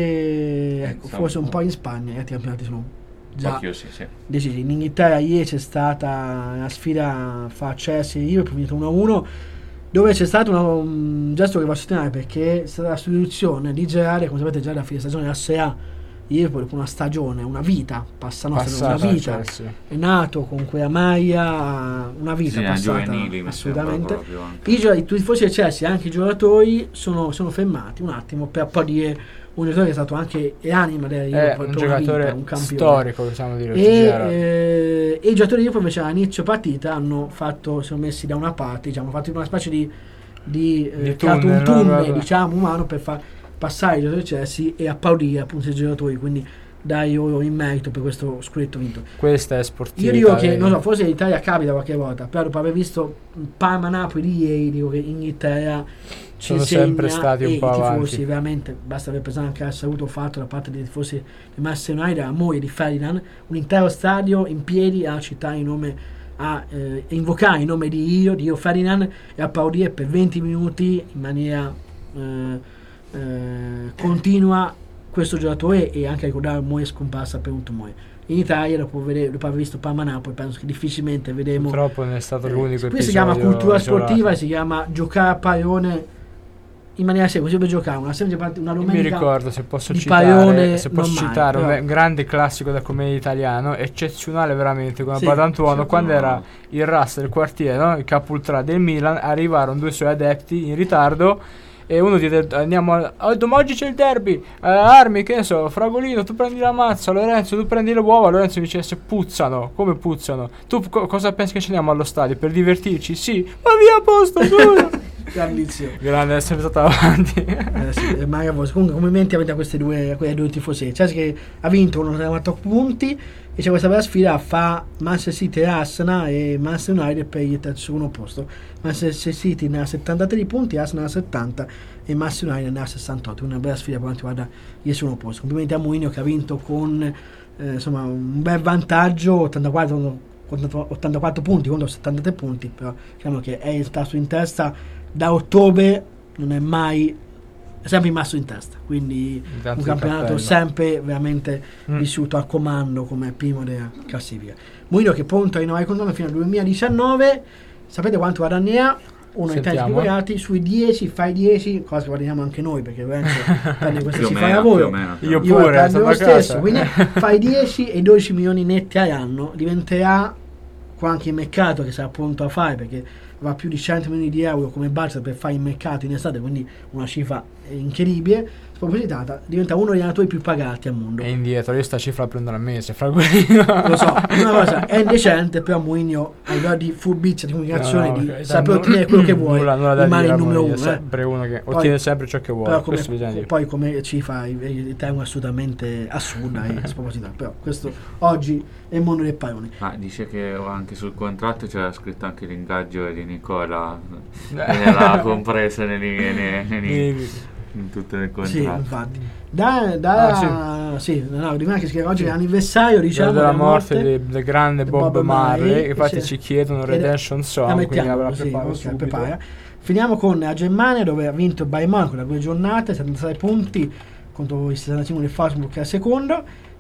B: che ecco,
D: Insomma.
B: forse un po' in Spagna gli altri campionati sono già
D: Po' chiusi, sì.
B: decisi. In Inghilterra ieri c'è stata una sfida fra Chelsea e Liverpool, finita uno a uno, dove c'è stato una- un gesto che va a sottolineare, perché è stata la sostituzione di Gerrard, come sapete già da fine stagione della Serie A. Liverpool dopo una stagione, una vita, passa nostra,
C: Passata
B: una
C: a
B: vita,
C: Chelsea.
B: è nato con quella maglia, una vita
D: Sì,
B: passata
D: giovanili, mi
B: assolutamente.
D: sembra proprio anche.
B: I, gio- i tifosi del Chelsea, anche i giocatori sono, sono fermati un attimo per applaudire un giocatore che è stato anche l'anima del
C: È
B: Liverpool
C: un
B: per una
C: giocatore
B: vita, un campione.
C: storico, possiamo dire.
B: E,
C: Gerrard.
B: eh, e i giocatori di Liverpool invece all'inizio partita hanno fatto, si sono messi da una parte, diciamo, hanno fatto una specie di, di, eh,
C: Di
B: creato
C: tunnel,
B: un tunnel,
C: no? Guarda.
B: diciamo, umano per far passare i giocatori del Chelsea e applaudire appunto i giocatori, quindi dai loro in merito per questo scudetto vinto.
C: Questa è sportiva.
B: Io dico che,
C: vedi.
B: non so, forse in Italia capita qualche volta, però dopo aver visto Parma-Napoli di ieri, dico che in Inghilterra ci
C: Sono
B: insegna,
C: sempre stati un
B: e
C: po'
B: i tifosi
C: avanti.
B: veramente, basta aver pensato anche al saluto fatto da parte dei tifosi di Manchester United, a moglie di Ferdinand, un intero stadio in piedi a citare il nome, a eh, invocare il nome di Io, di Io Ferdinand, e applaudire per venti minuti in maniera eh, eh, continua questo giocatore, e anche ricordare Moe scomparsa per un tumore. In Italia, dopo, vedere, dopo aver visto Parma-Napoli, penso che difficilmente vedremo.
C: Purtroppo non è stato
B: eh,
C: l'unico
B: qui si chiama
C: episodio
B: cultura
C: isolato.
B: sportiva e si chiama giocare a pallone in maniera semplice, per giocare una semplice part- una
C: Io
B: domenica.
C: mi ricordo, se posso
B: di
C: citare,
B: pallone
C: se posso
B: normale,
C: citare un
B: però-
C: ve- grande classico da commedia italiano, eccezionale veramente, come
B: Sì,
C: Badantuono,
D: sì,
C: quando
D: no.
C: era il Ras del quartiere, no? Il capo ultra del Milan, arrivarono due suoi adepti in ritardo e uno diede, andiamo al, oh, dom- oggi c'è il derby, eh, armi, che ne so, Fragolino, tu prendi la mazza, Lorenzo, tu prendi le uova. Lorenzo mi dicesse, puzzano, come puzzano? Tu co- cosa pensi che ci andiamo allo stadio? Per divertirci? Sì, ma via a posto, scusa.
B: Grandissimo.
C: Grande, è sempre stato avanti.
B: Eh sì, è meraviglioso. Comunque complimenti avete a questi due, a quei due tifosi. Chelsea che ha vinto con quattro punti, e c'è questa bella sfida fra Manchester City e Arsenal e Manchester United per il terzo secondo posto. Manchester City ne ha settantatré punti, Arsenal ne ha settanta e Manchester United ne ha sessantotto. Una bella sfida per quanto riguarda il secondo posto. Complimenti a Mourinho che ha vinto con eh, insomma un bel vantaggio, ottantaquattro, ottantaquattro punti contro settantatré punti, però diciamo che è stato in testa da ottobre, non è mai, è sempre rimasto in testa, quindi
C: Intanto
B: un
C: il
B: campionato
C: cappello.
B: sempre veramente
C: Mm.
B: vissuto al comando come primo della classifica. Mourinho che è pronto a rinnovare il contratto fino al duemiladiciannove. Sapete quanto guadagni ha? Uno dei tanti
C: Sentiamo.
B: pagati sui dieci, fai dieci, cosa che guadagniamo anche noi, perché veramente prende questa
D: Più o
B: cifra di
D: meno, più o
B: lavoro.
D: meno.
C: Io
B: Io
C: pure,
B: prendo
C: sono
B: lo
C: a
B: stesso,
C: casa.
B: quindi fai dieci e dodici milioni netti all'anno, diventerà qua anche il mercato che sarà pronto a fare, perché va più di cento milioni di euro come budget per fare il mercato in estate, quindi una cifra incredibile, spropositata, diventa uno degli allenatori più pagati al mondo.
C: E indietro, io sta cifra la prendo al mese, Fragolino.
B: Lo so, una cosa è indecente, però Mourinho a livello di furbizia, di comunicazione,
C: No,
B: di
C: ok,
B: saper
C: dai,
B: ottenere quello che vuoi,
C: nulla- nulla da
B: rimane
C: dire
B: il
C: a
B: numero
C: Mourinho,
B: uno.
C: è
B: eh.
C: sempre uno che
B: Poi-
C: ottiene sempre ciò che vuole.
B: Però come,
C: Questo bisogna dire.
B: poi come cifra il, il termine assolutamente assurda e spropositata, però questo oggi è il mondo del pallone.
D: Ma dice che anche sul contratto c'era scritto anche l'ingaggio di Nicola,
C: Eh.
D: era compresa nei, nei, nei-
C: Sì.
D: in tutto il
B: Sì,
D: contratto.
B: infatti. Da, da
C: Ah,
B: sì, no, rimane che scrive oggi è l'anniversario, diciamo,
C: della
B: della
C: morte di- del grande
B: di
C: Bob, Marley,
B: che
C: infatti
B: c'è-
C: ci chiedono
B: ed è-
C: Redemption
B: la
C: Song, quindi
B: mettiamo
C: avrà
B: così,
C: preparato
B: ok,
C: subito.
B: prepara. Finiamo con la Germania, dove ha vinto il Bayern Monaco da due giornate, settantasei punti contro il sessantacinque del Wolfsburg che è al secondo.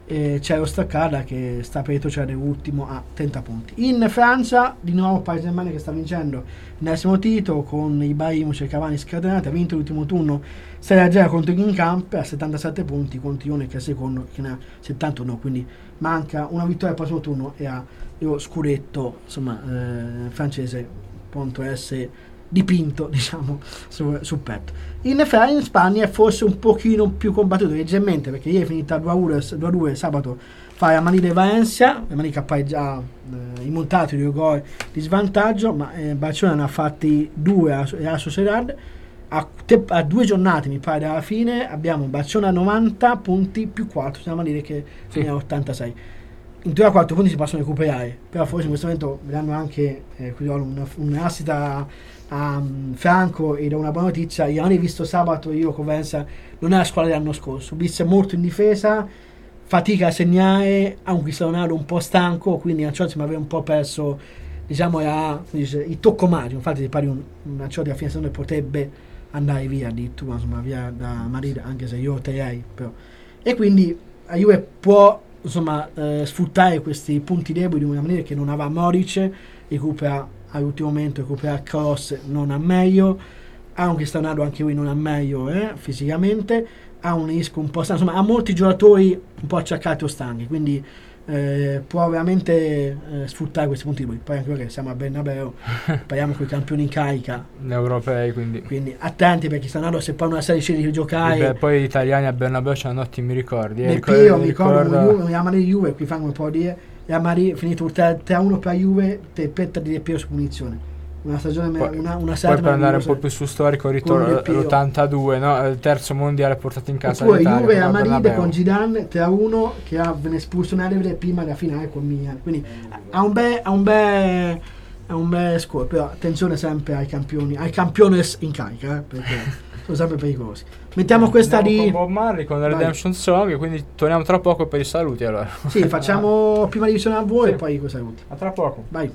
B: e c'è lo Staccarda che sta per retrocedere ultimo a trenta punti. In Francia di nuovo Paris Saint-Germain che sta vincendo il decimo titolo con i Ibrahimovic e Cavani scatenati, ha vinto l'ultimo turno sei a zero contro Guingamp a settantasette punti, contro Lione che è secondo che ne ha settantuno, quindi manca una vittoria al prossimo turno e ha lo scudetto insomma eh, francese pronto a essere dipinto diciamo sul, sul petto. In, in Spagna è forse un pochino più combattuto leggermente, perché ieri è finita due a due sabato fa la Madrid e Valencia, la Madrid che ha pareggiato eh, i montati due gol di svantaggio, ma eh, Barcellona ne ha fatti due a, a Sociedad a, te, a due giornate mi pare alla fine abbiamo Barcellona novanta punti più quattro, la Madrid che sì. ne ha ottantasei. In teoria quattro punti si possono recuperare, però forse in questo momento vedranno anche eh, una, un'assita a um, Franco ed è una buona notizia. Io ho visto sabato io con Venza non è la squadra dell'anno scorso, subisse molto in difesa, fatica a segnare, ha un Cristiano Ronaldo un po' stanco, quindi Ancelotti mi aveva un po' perso diciamo la, dice, il tocco magico. Infatti ti pare un, un Ancelotti a fine stagione potrebbe andare via addirittura insomma via da Madrid, anche se io otterrei però. E quindi la Juve può insomma eh, sfruttare questi punti deboli di una maniera che non aveva Moric, recupera all'ultimo momento, recupera Cross non a meglio, ha un Cristiano Ronaldo anche lui non a meglio eh, fisicamente, ha un Isco un po' stanco, insomma ha molti giocatori un po' acciaccati o stanchi, quindi eh, può veramente eh, sfruttare questi punti deboli. Poi anche perché siamo a Bernabeu, parliamo con i campioni in carica
C: europei, quindi.
B: quindi attenti perché Cristiano Ronaldo se poi una serie di di giocare
C: e beh, poi gli italiani a Bernabeu c'hanno ottimi ricordi eh,
B: Del
C: ricordo,
B: Pio, mi ricordo
C: ricordo...
B: Juve, mi chiamano di Juve, qui fanno un po' di la Mari finito tre a uno per Juve, te petta di Del Pio su punizione. Una stagione
C: poi,
B: una, una
C: poi per andare un po' più su storico ritorno l'ottantadue, no? Il terzo mondiale portato in casa
B: poi
C: all'Italia,
B: Juve a Madrid con Zidane tre a uno che ha venne espulso nell'Evere prima della finale con Milan, quindi ha un bel ha un bel ha un bel score, però attenzione sempre ai campioni ai campiones in carica eh, perché sono sempre pericolosi. Mettiamo questa
C: Andiamo
B: di
C: con Bob Marley con la Redemption Song, quindi torniamo tra poco per i saluti allora.
B: Sì, facciamo prima divisione a voi sì. E poi i saluti.
C: A tra poco.
B: Vai.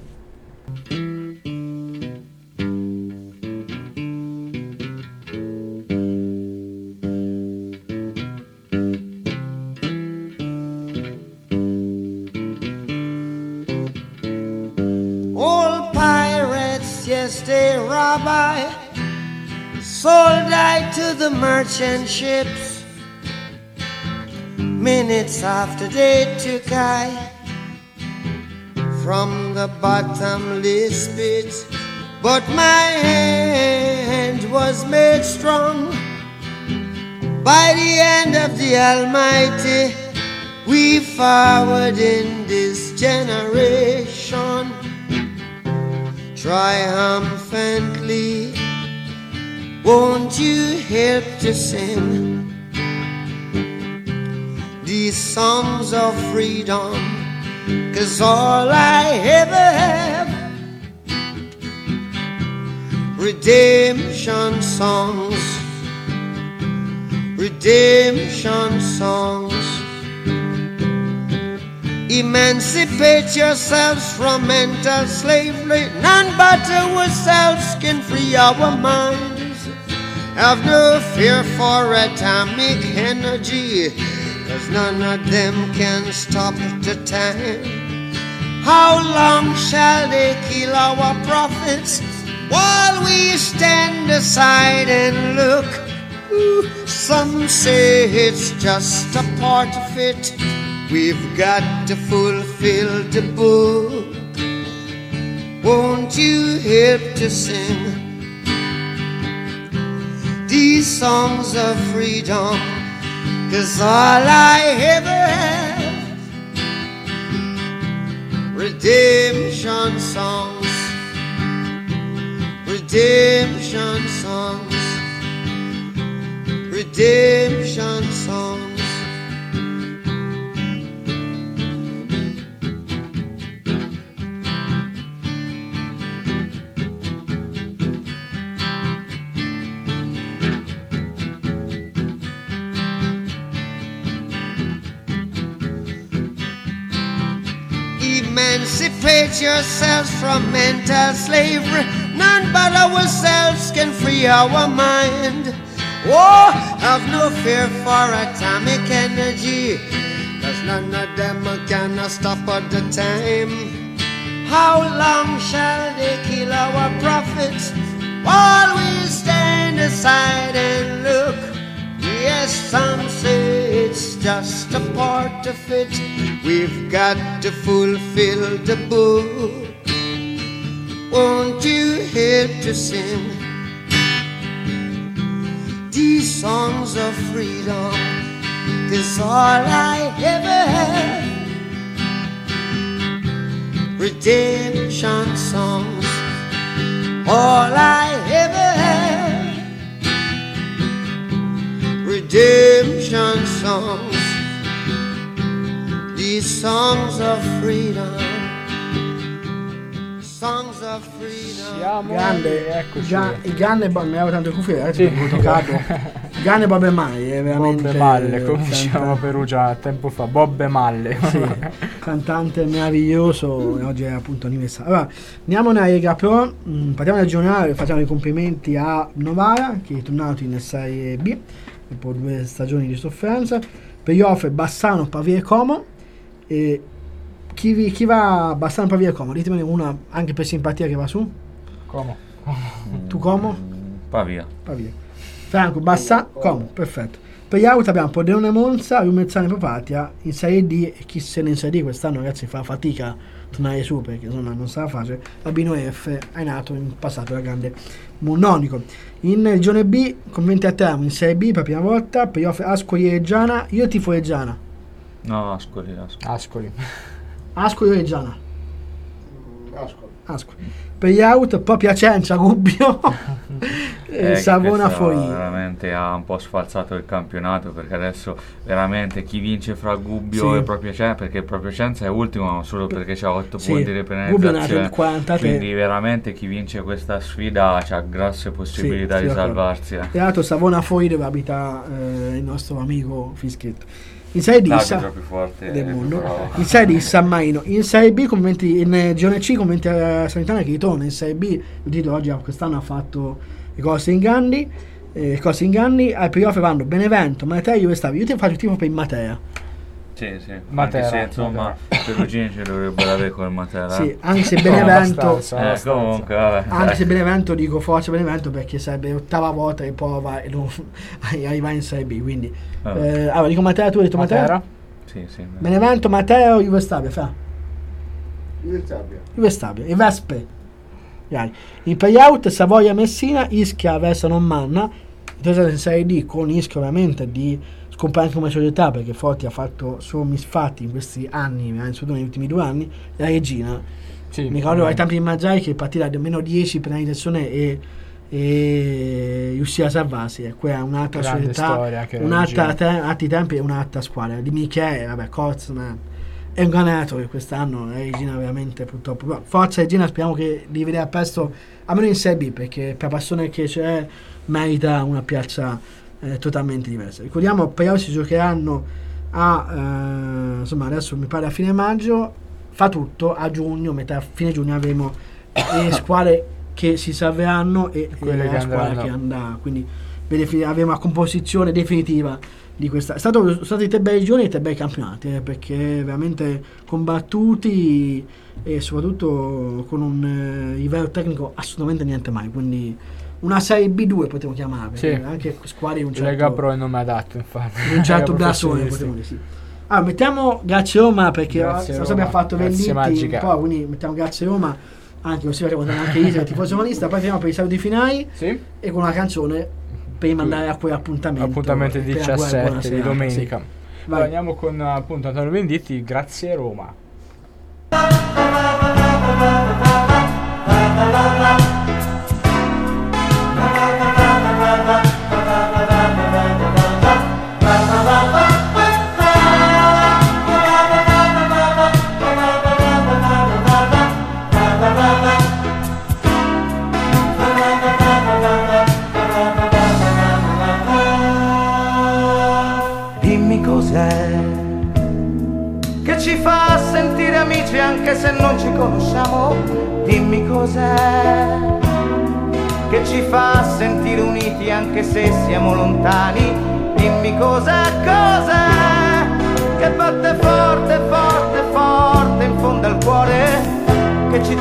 L: All pirates, yes, they rob I, sold I to the merchant ships. Minutes after they took I from the bottomless pit, but my hand was made strong by the hand of the Almighty. We forward in this generation triumphantly. Won't you help to sing these songs of freedom? 'Cause all I ever have, redemption songs, redemption songs. Emancipate yourselves from mental slavery. None but ourselves can free our minds. Have no fear for atomic energy, 'cause none of them can stop the time. How long shall they kill our prophets while we stand aside and look? Ooh, some say it's just a part of it. We've got to fulfill the book. Won't you help to sing these songs of freedom? 'Cause all I ever have, redemption songs, redemption songs, redemption songs. Emancipate yourselves from mental slavery. None but ourselves can free our mind. Oh, have no fear for atomic energy, 'cause none of them can stop at the time. How long shall they kill our prophets while we stand aside and look? Yes, some say it's just a part of it. We've got to fulfill the book. Won't you help to sing these songs of freedom? 'Cause all I ever had, redemption songs, all I ever had, redemption songs, these songs of freedom, songs of freedom.
B: Grande,
C: eccoci.
B: Ga- il grande Bob, mi avevo tanto cuffie, adesso mi ho toccato. Il grande Bob e Marley è veramente
C: Bob e Malle, come
B: canta-
C: dicevamo a Perugia tempo fa, Bob e Malle.
B: Sì, cantante meraviglioso, e oggi è appunto anniversario. Allora, andiamo nella Lega Pro, mm, partiamo dal giornale, facciamo i complimenti a Novara che è tornato in Serie B dopo due stagioni di sofferenza. Playoff Bassano, Pavia e Como. E chi, vi- chi va a Bassano, Pavia e Como? Ditemene una anche per simpatia che va su.
C: Como?
B: Tu Como?
D: Pavia.
B: Pavia. Franco, Bassano, Como, perfetto. Per gli out abbiamo Pordenone Monza, Rumezzane Propatia in Serie D, e chi se ne in Serie D quest'anno ragazzi fa fatica a tornare su perché insomma non sarà facile. Albino F è nato in passato da grande Mononico. In Regione B, complimenti a Teramo, in Serie B per la prima volta, playoff Ascoli e Reggiana, io tifo Reggiana.
D: No, Ascoli, Ascoli.
C: Ascoli.
B: Ascoli o Reggiana?
K: Ascoli.
B: Ascoli. Per gli out, poi Piacenza, Gubbio,
D: Eh,
B: e
D: che
B: Savona
D: questo
B: fuori.
D: veramente ha un po' sfalsato il campionato, perché adesso veramente chi vince fra Gubbio
B: Sì.
D: e proprio Piacenza, perché proprio Piacenza è ultimo ma solo perché c'ha otto
B: Sì,
D: punti di
B: Gubbio è nato
D: penalizzazione,
B: il quarantatré.
D: quindi veramente chi vince questa sfida ha grosse possibilità
B: Sì,
D: di
B: sì, d'accordo.
D: salvarsi. eh.
B: Tra l'altro Savona fuori dove abita eh, il nostro amico Fischetto. In Serie D
D: L'arbitro
B: Sa-
D: più forte
B: del
D: più
B: mondo.
D: bravo.
B: In Serie D San Marino. In Serie B complimenti, in eh, Girone C complimenti a Sanitana che ritorna in Serie B. Il titolo oggi quest'anno ha fatto i corsi inganni. Eh, corsi inganni ai playoff vanno Benevento, Matera, Juve Stabio. Io ti faccio tipo per il Matera.
D: Sì, sì.
C: Matera,
D: Anche se insomma Perugini ci dovrebbero avere col Matera.
B: Sì, anche se Benevento
C: abbastanza,
D: Eh,
C: abbastanza.
D: comunque, vabbè.
B: anche se Benevento dico forza Benevento perché sarebbe l'ottava volta che prova e non arriva in Serie B, quindi
D: Vabbè.
B: eh, allora dico Matera, tu hai detto Matera?
C: Matera?
D: Sì, sì.
B: Benevento, Matera o Juve Stabio? Fa?
K: Io sabbia.
B: Juve Stabio, i Vespe. Dai. In playout Savoia Messina, Ischia verso Normanna, in Serie D con Ischia ovviamente di scomparire anche come società perché Forti ha fatto solo misfatti in questi anni, soprattutto negli ultimi due anni. La Regina,
C: Sì,
B: mi ricordo ai tempi di Mazzai che partita da meno dieci penalizzazione e, e riuscì a salvarsi. E quella è un'altra
C: grande
B: società,
C: storia anche la
B: un'altra
C: Regina.
B: te- altri tempi e un'altra squadra. Di Michele, vabbè, Kozman. È un granato che quest'anno la Regina veramente purtroppo. Però forza Regina, speriamo che di vedere presto almeno in Serie B perché per la passione che c'è merita una piazza eh, totalmente diversa. Ricordiamo playoff si giocheranno a eh, insomma adesso mi pare a fine maggio, fa tutto a giugno, metà fine giugno avremo le squadre che si salveranno e, e
C: quelle
B: la
C: che
B: squadra
C: andranno.
B: che andrà, quindi vede- avremo una composizione definitiva di questa. È stato, sono stati tre bei giorni e tre bei campionati eh, perché veramente combattuti e soprattutto con un eh, livello tecnico assolutamente niente mai, quindi una Serie B due potremmo chiamare,
C: Sì.
B: anche squadre di un certo,
C: Lega Pro è il nome adatto, infatti.
B: di un certo
C: Lega
B: blasone
C: Professionisti.
B: potremmo dire, sì. Allora mettiamo grazie Roma perché
C: Grazie
B: so
C: Roma,
B: abbiamo fatto
C: grazie
B: venditi
C: Magica.
B: un po', quindi mettiamo grazie Roma anche così facciamo anche Isa il tifoso romanista, poi finiamo per i saluti finali
C: Sì?
B: e con una canzone per rimandare a quell'appuntamento
C: Appuntamento
B: per la buona
C: diciassette di
B: serata,
C: domenica.
B: sì.
C: Allora,
B: Vai.
C: andiamo con appunto Antonio Venditti, grazie Roma.
L: Dimmi cos'è che ci fa sentire amici anche se non ci conosciamo. Dimmi cos'è che ci fa sentire uniti anche se siamo lontani. Dimmi cos'è, cos'è che batte forte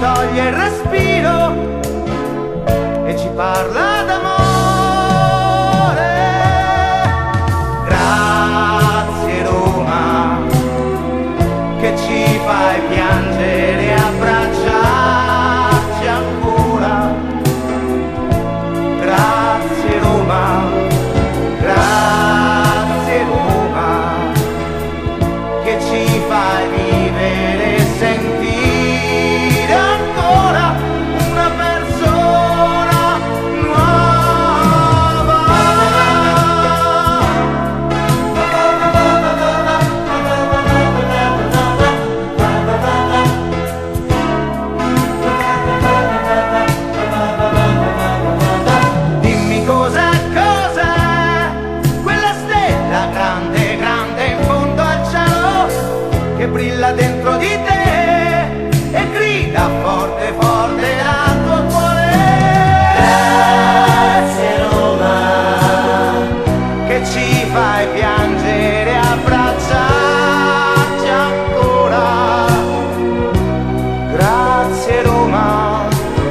M: toglie il respiro e ci parla d'amore. Grazie Roma, che ci fai piangere e abbracciarci ancora. Grazie Roma, grazie Roma, che ci fai vivere e sentire ancora una persona nuova. Dimmi cos'è, cos'è quella stella grande, grande in fondo al cielo, che brilla dentro di te e grida forte, forte al tuo cuore. Grazie Roma, che ci fai piangere e abbracciarci ancora. Grazie Roma,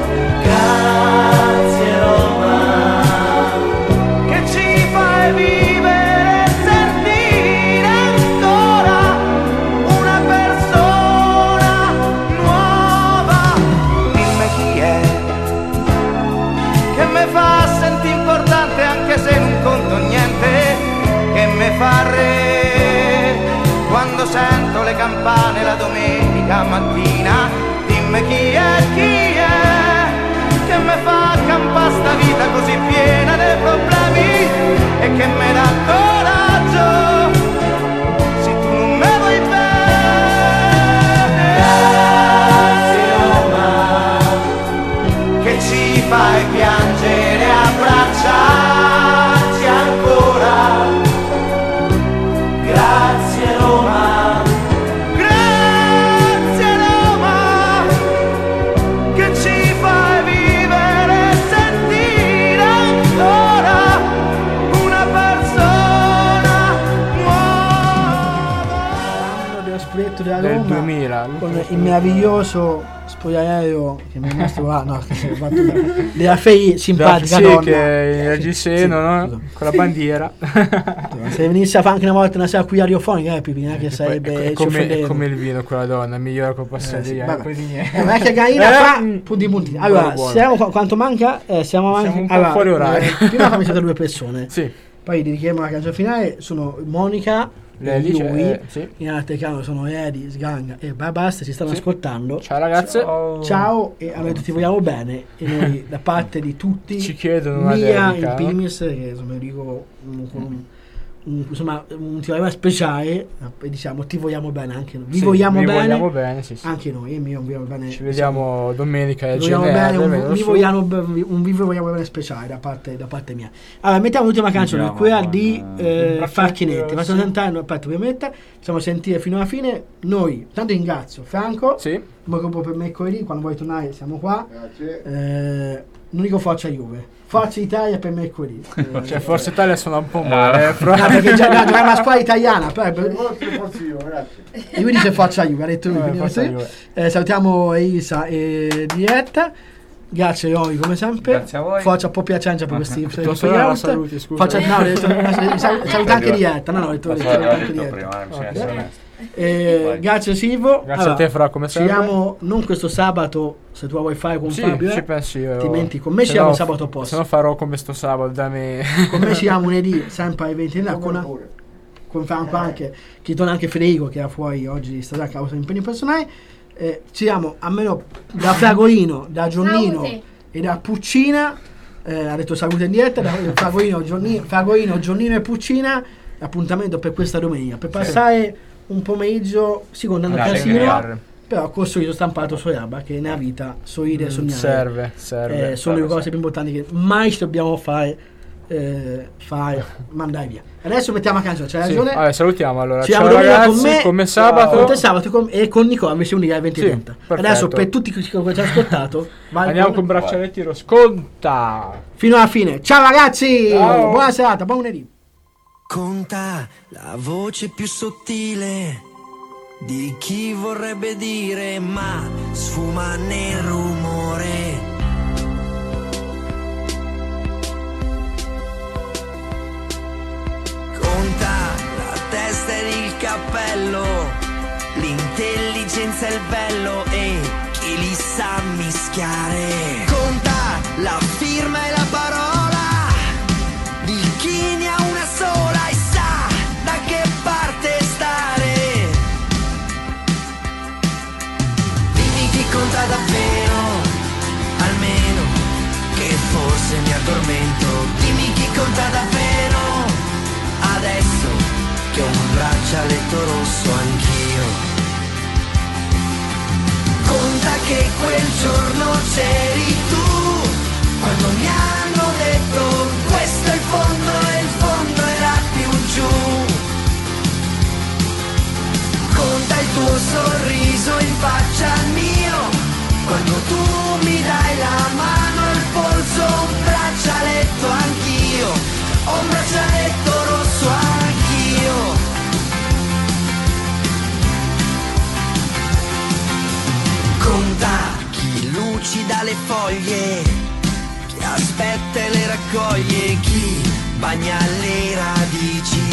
M: grazie Roma, che ci fai vivere e sentire ancora una persona nuova. Dimmi chi è che mi fa sentire importante anche se non conto niente, che mi fa re quando sento le campane la domenica mattina. Dimmi chi è, chi è che mi fa campare sta vita così piena di problemi e che mi dà coraggio se tu non me vuoi bene. Grazie Roma, che ci fai piangere e abbracciarci ancora. Grazie Roma, grazie Roma, che ci fai vivere e sentire ancora una persona nuova.
B: L'anno dello spogliatto della
C: Del
B: Roma
C: duemila,
B: con il meraviglioso spogliaio che mi è rimasto qua, no, che si è fatto da- della Fei simpatica
C: sì,
B: donna.
C: che è il
B: Sì,
C: Giseno,
B: sì,
C: no?
B: scusa.
C: Con la bandiera.
B: Se venisse a fare anche una volta una sera qui radiofonica, eh, Pipì, eh, che
C: Poi
B: sarebbe
C: è
B: ci
C: come, è
B: offendeva.
C: come il vino con la donna, migliore col passare
B: Eh, sì,
C: degli
B: vabbè.
C: anni, poi di niente.
B: Eh, ma è che Gaina
C: Eh,
B: fa
C: mm,
B: punti punti.
C: buono,
B: Allora,
C: buono.
B: siamo qua- quanto manca? Eh, siamo avanti.
C: Siamo un po'
B: allora,
C: fuori orario.
B: eh, prima fammi salutare due persone.
C: Sì.
B: Poi dedichiamo la canzone finale. Sono Monica e
C: Lei dice,
B: lui.
C: eh, sì.
B: In altecano sono Edi, Sganga e Basta. Ci stanno
C: Sì.
B: ascoltando.
C: Ciao ragazze.
B: Ciao e a noi tutti vogliamo bene e noi da parte di tutti
C: Ci chiedono una
B: Mia
C: dedica,
B: in
C: no?
B: primis che insomma dico un, con un, un, insomma un ti vogliamo speciale e diciamo ti vogliamo bene anche noi vi
C: Sì,
B: vogliamo
C: vi
B: bene
C: vogliamo bene, sì, sì.
B: anche noi e mio vi vogliamo bene
C: Ci vediamo domenica al
B: vi vogliamo
C: G N R,
B: bene un,
C: vedo
B: vi
C: su.
B: vogliamo be- un vi vogliamo bene speciale da parte, da parte mia. Allora mettiamo l'ultima canzone
D: Andiamo
B: quella
D: con,
B: di
D: eh,
B: eh, Facchinetti
C: sì.
B: facciamo sentire no, aspetta ovviamente facciamo sentire fino alla fine noi tanto ringrazio Franco
C: Sì.
B: come gruppo per mercoledì quando vuoi tornare siamo qua
K: Grazie.
B: eh, non dico Forza Juve Forza Italia per mercoledì eh,
C: Cioè Forza Italia suona un po' male, eh, però-
B: no, perché già no, è una squadra italiana però,
K: Per vostro forza io, grazie.
B: e lui dice Forza Juve ha detto lui
C: Eh,
B: quindi
C: Forza
B: sì.
C: Juve.
B: Eh, salutiamo Elisa e Diretta. Grazie Roy come sempre.
D: Grazie a voi.
B: Forza un po' Piacenza per questi per
C: Tua
B: questi
C: sorella la
B: out.
C: saluti, scusa.
B: Forza no, ho detto- sal- saluta anche Diretta. No, no, ho detto, ho detto, saluta anche
D: detto
B: Diretta.
D: prima, bisogna
B: Ok.
D: essere onesti.
B: Eh, grazie Silvo.
C: Grazie a te, Fra, come
B: ci
C: sempre.
B: vediamo non questo sabato se tu la vuoi fare con
C: Sì,
B: Fabio
C: ci
B: eh.
C: penso io.
B: Altrimenti con me ci
C: Se
B: siamo
C: no-
B: sabato prossimo.
C: Se no farò come sto sabato da me.
B: Con me ci siamo lunedì sempre alle venti con, una-
K: Pure.
B: con Franco anche che torna anche Federico che era fuori oggi stasera a causa di impegni personali. Eh, ci siamo almeno da Fragolino, da Gionnino
N: Salute.
B: e da Puccina, eh, ha detto salute in diretta, da Fragolino, Gionnino, Fragolino, Gionnino e Puccina, appuntamento per questa domenica, per passare un pomeriggio, sì, con tanto
C: Grazie,
B: casino,
C: Gare.
B: però col sorriso stampato su Erba, che nella vita sorride e
C: Mm,
B: sognare
C: serve, serve.
B: eh, sono le cose più importanti che mai ci dobbiamo fare, eh, fare mandare via. Adesso mettiamo a canzone, c'è
C: Sì,
B: ragione.
C: vabbè, salutiamo allora.
B: Ci
C: Ciao
B: vediamo domenica
C: ragazzi,
B: con me,
C: come sabato.
B: con te sabato con- e con Nicola invece unire alle venti e
C: Sì,
B: trenta.
C: perfetto.
B: Adesso per tutti che ci hanno ascoltato vai
C: Andiamo con braccialetti lo sconta.
B: fino alla fine. Ciao ragazzi,
C: Ciao.
B: buona serata, buon lunedì.
J: Conta la voce più sottile di chi vorrebbe dire ma sfuma nel rumore. Conta la testa ed il cappello, l'intelligenza e il bello e chi li sa mischiare. Conta la firma e la parola di chi ne ha una sola e sa da che parte stare. Dimmi chi conta davvero, almeno che forse mi addormento. Dimmi chi conta davvero, adesso che ho un braccialetto rosso anch'io. Conta che quel giorno c'eri tu, quando mi hanno detto questo è il fondo e il fondo era più giù. Conta il tuo sorriso in faccia al mio, quando tu mi dai la mano e il polso, un braccialetto anch'io, ho un braccialetto rosso anch'io. Conta chi lucida le foglie, chi aspetta e le raccoglie, chi bagna le radici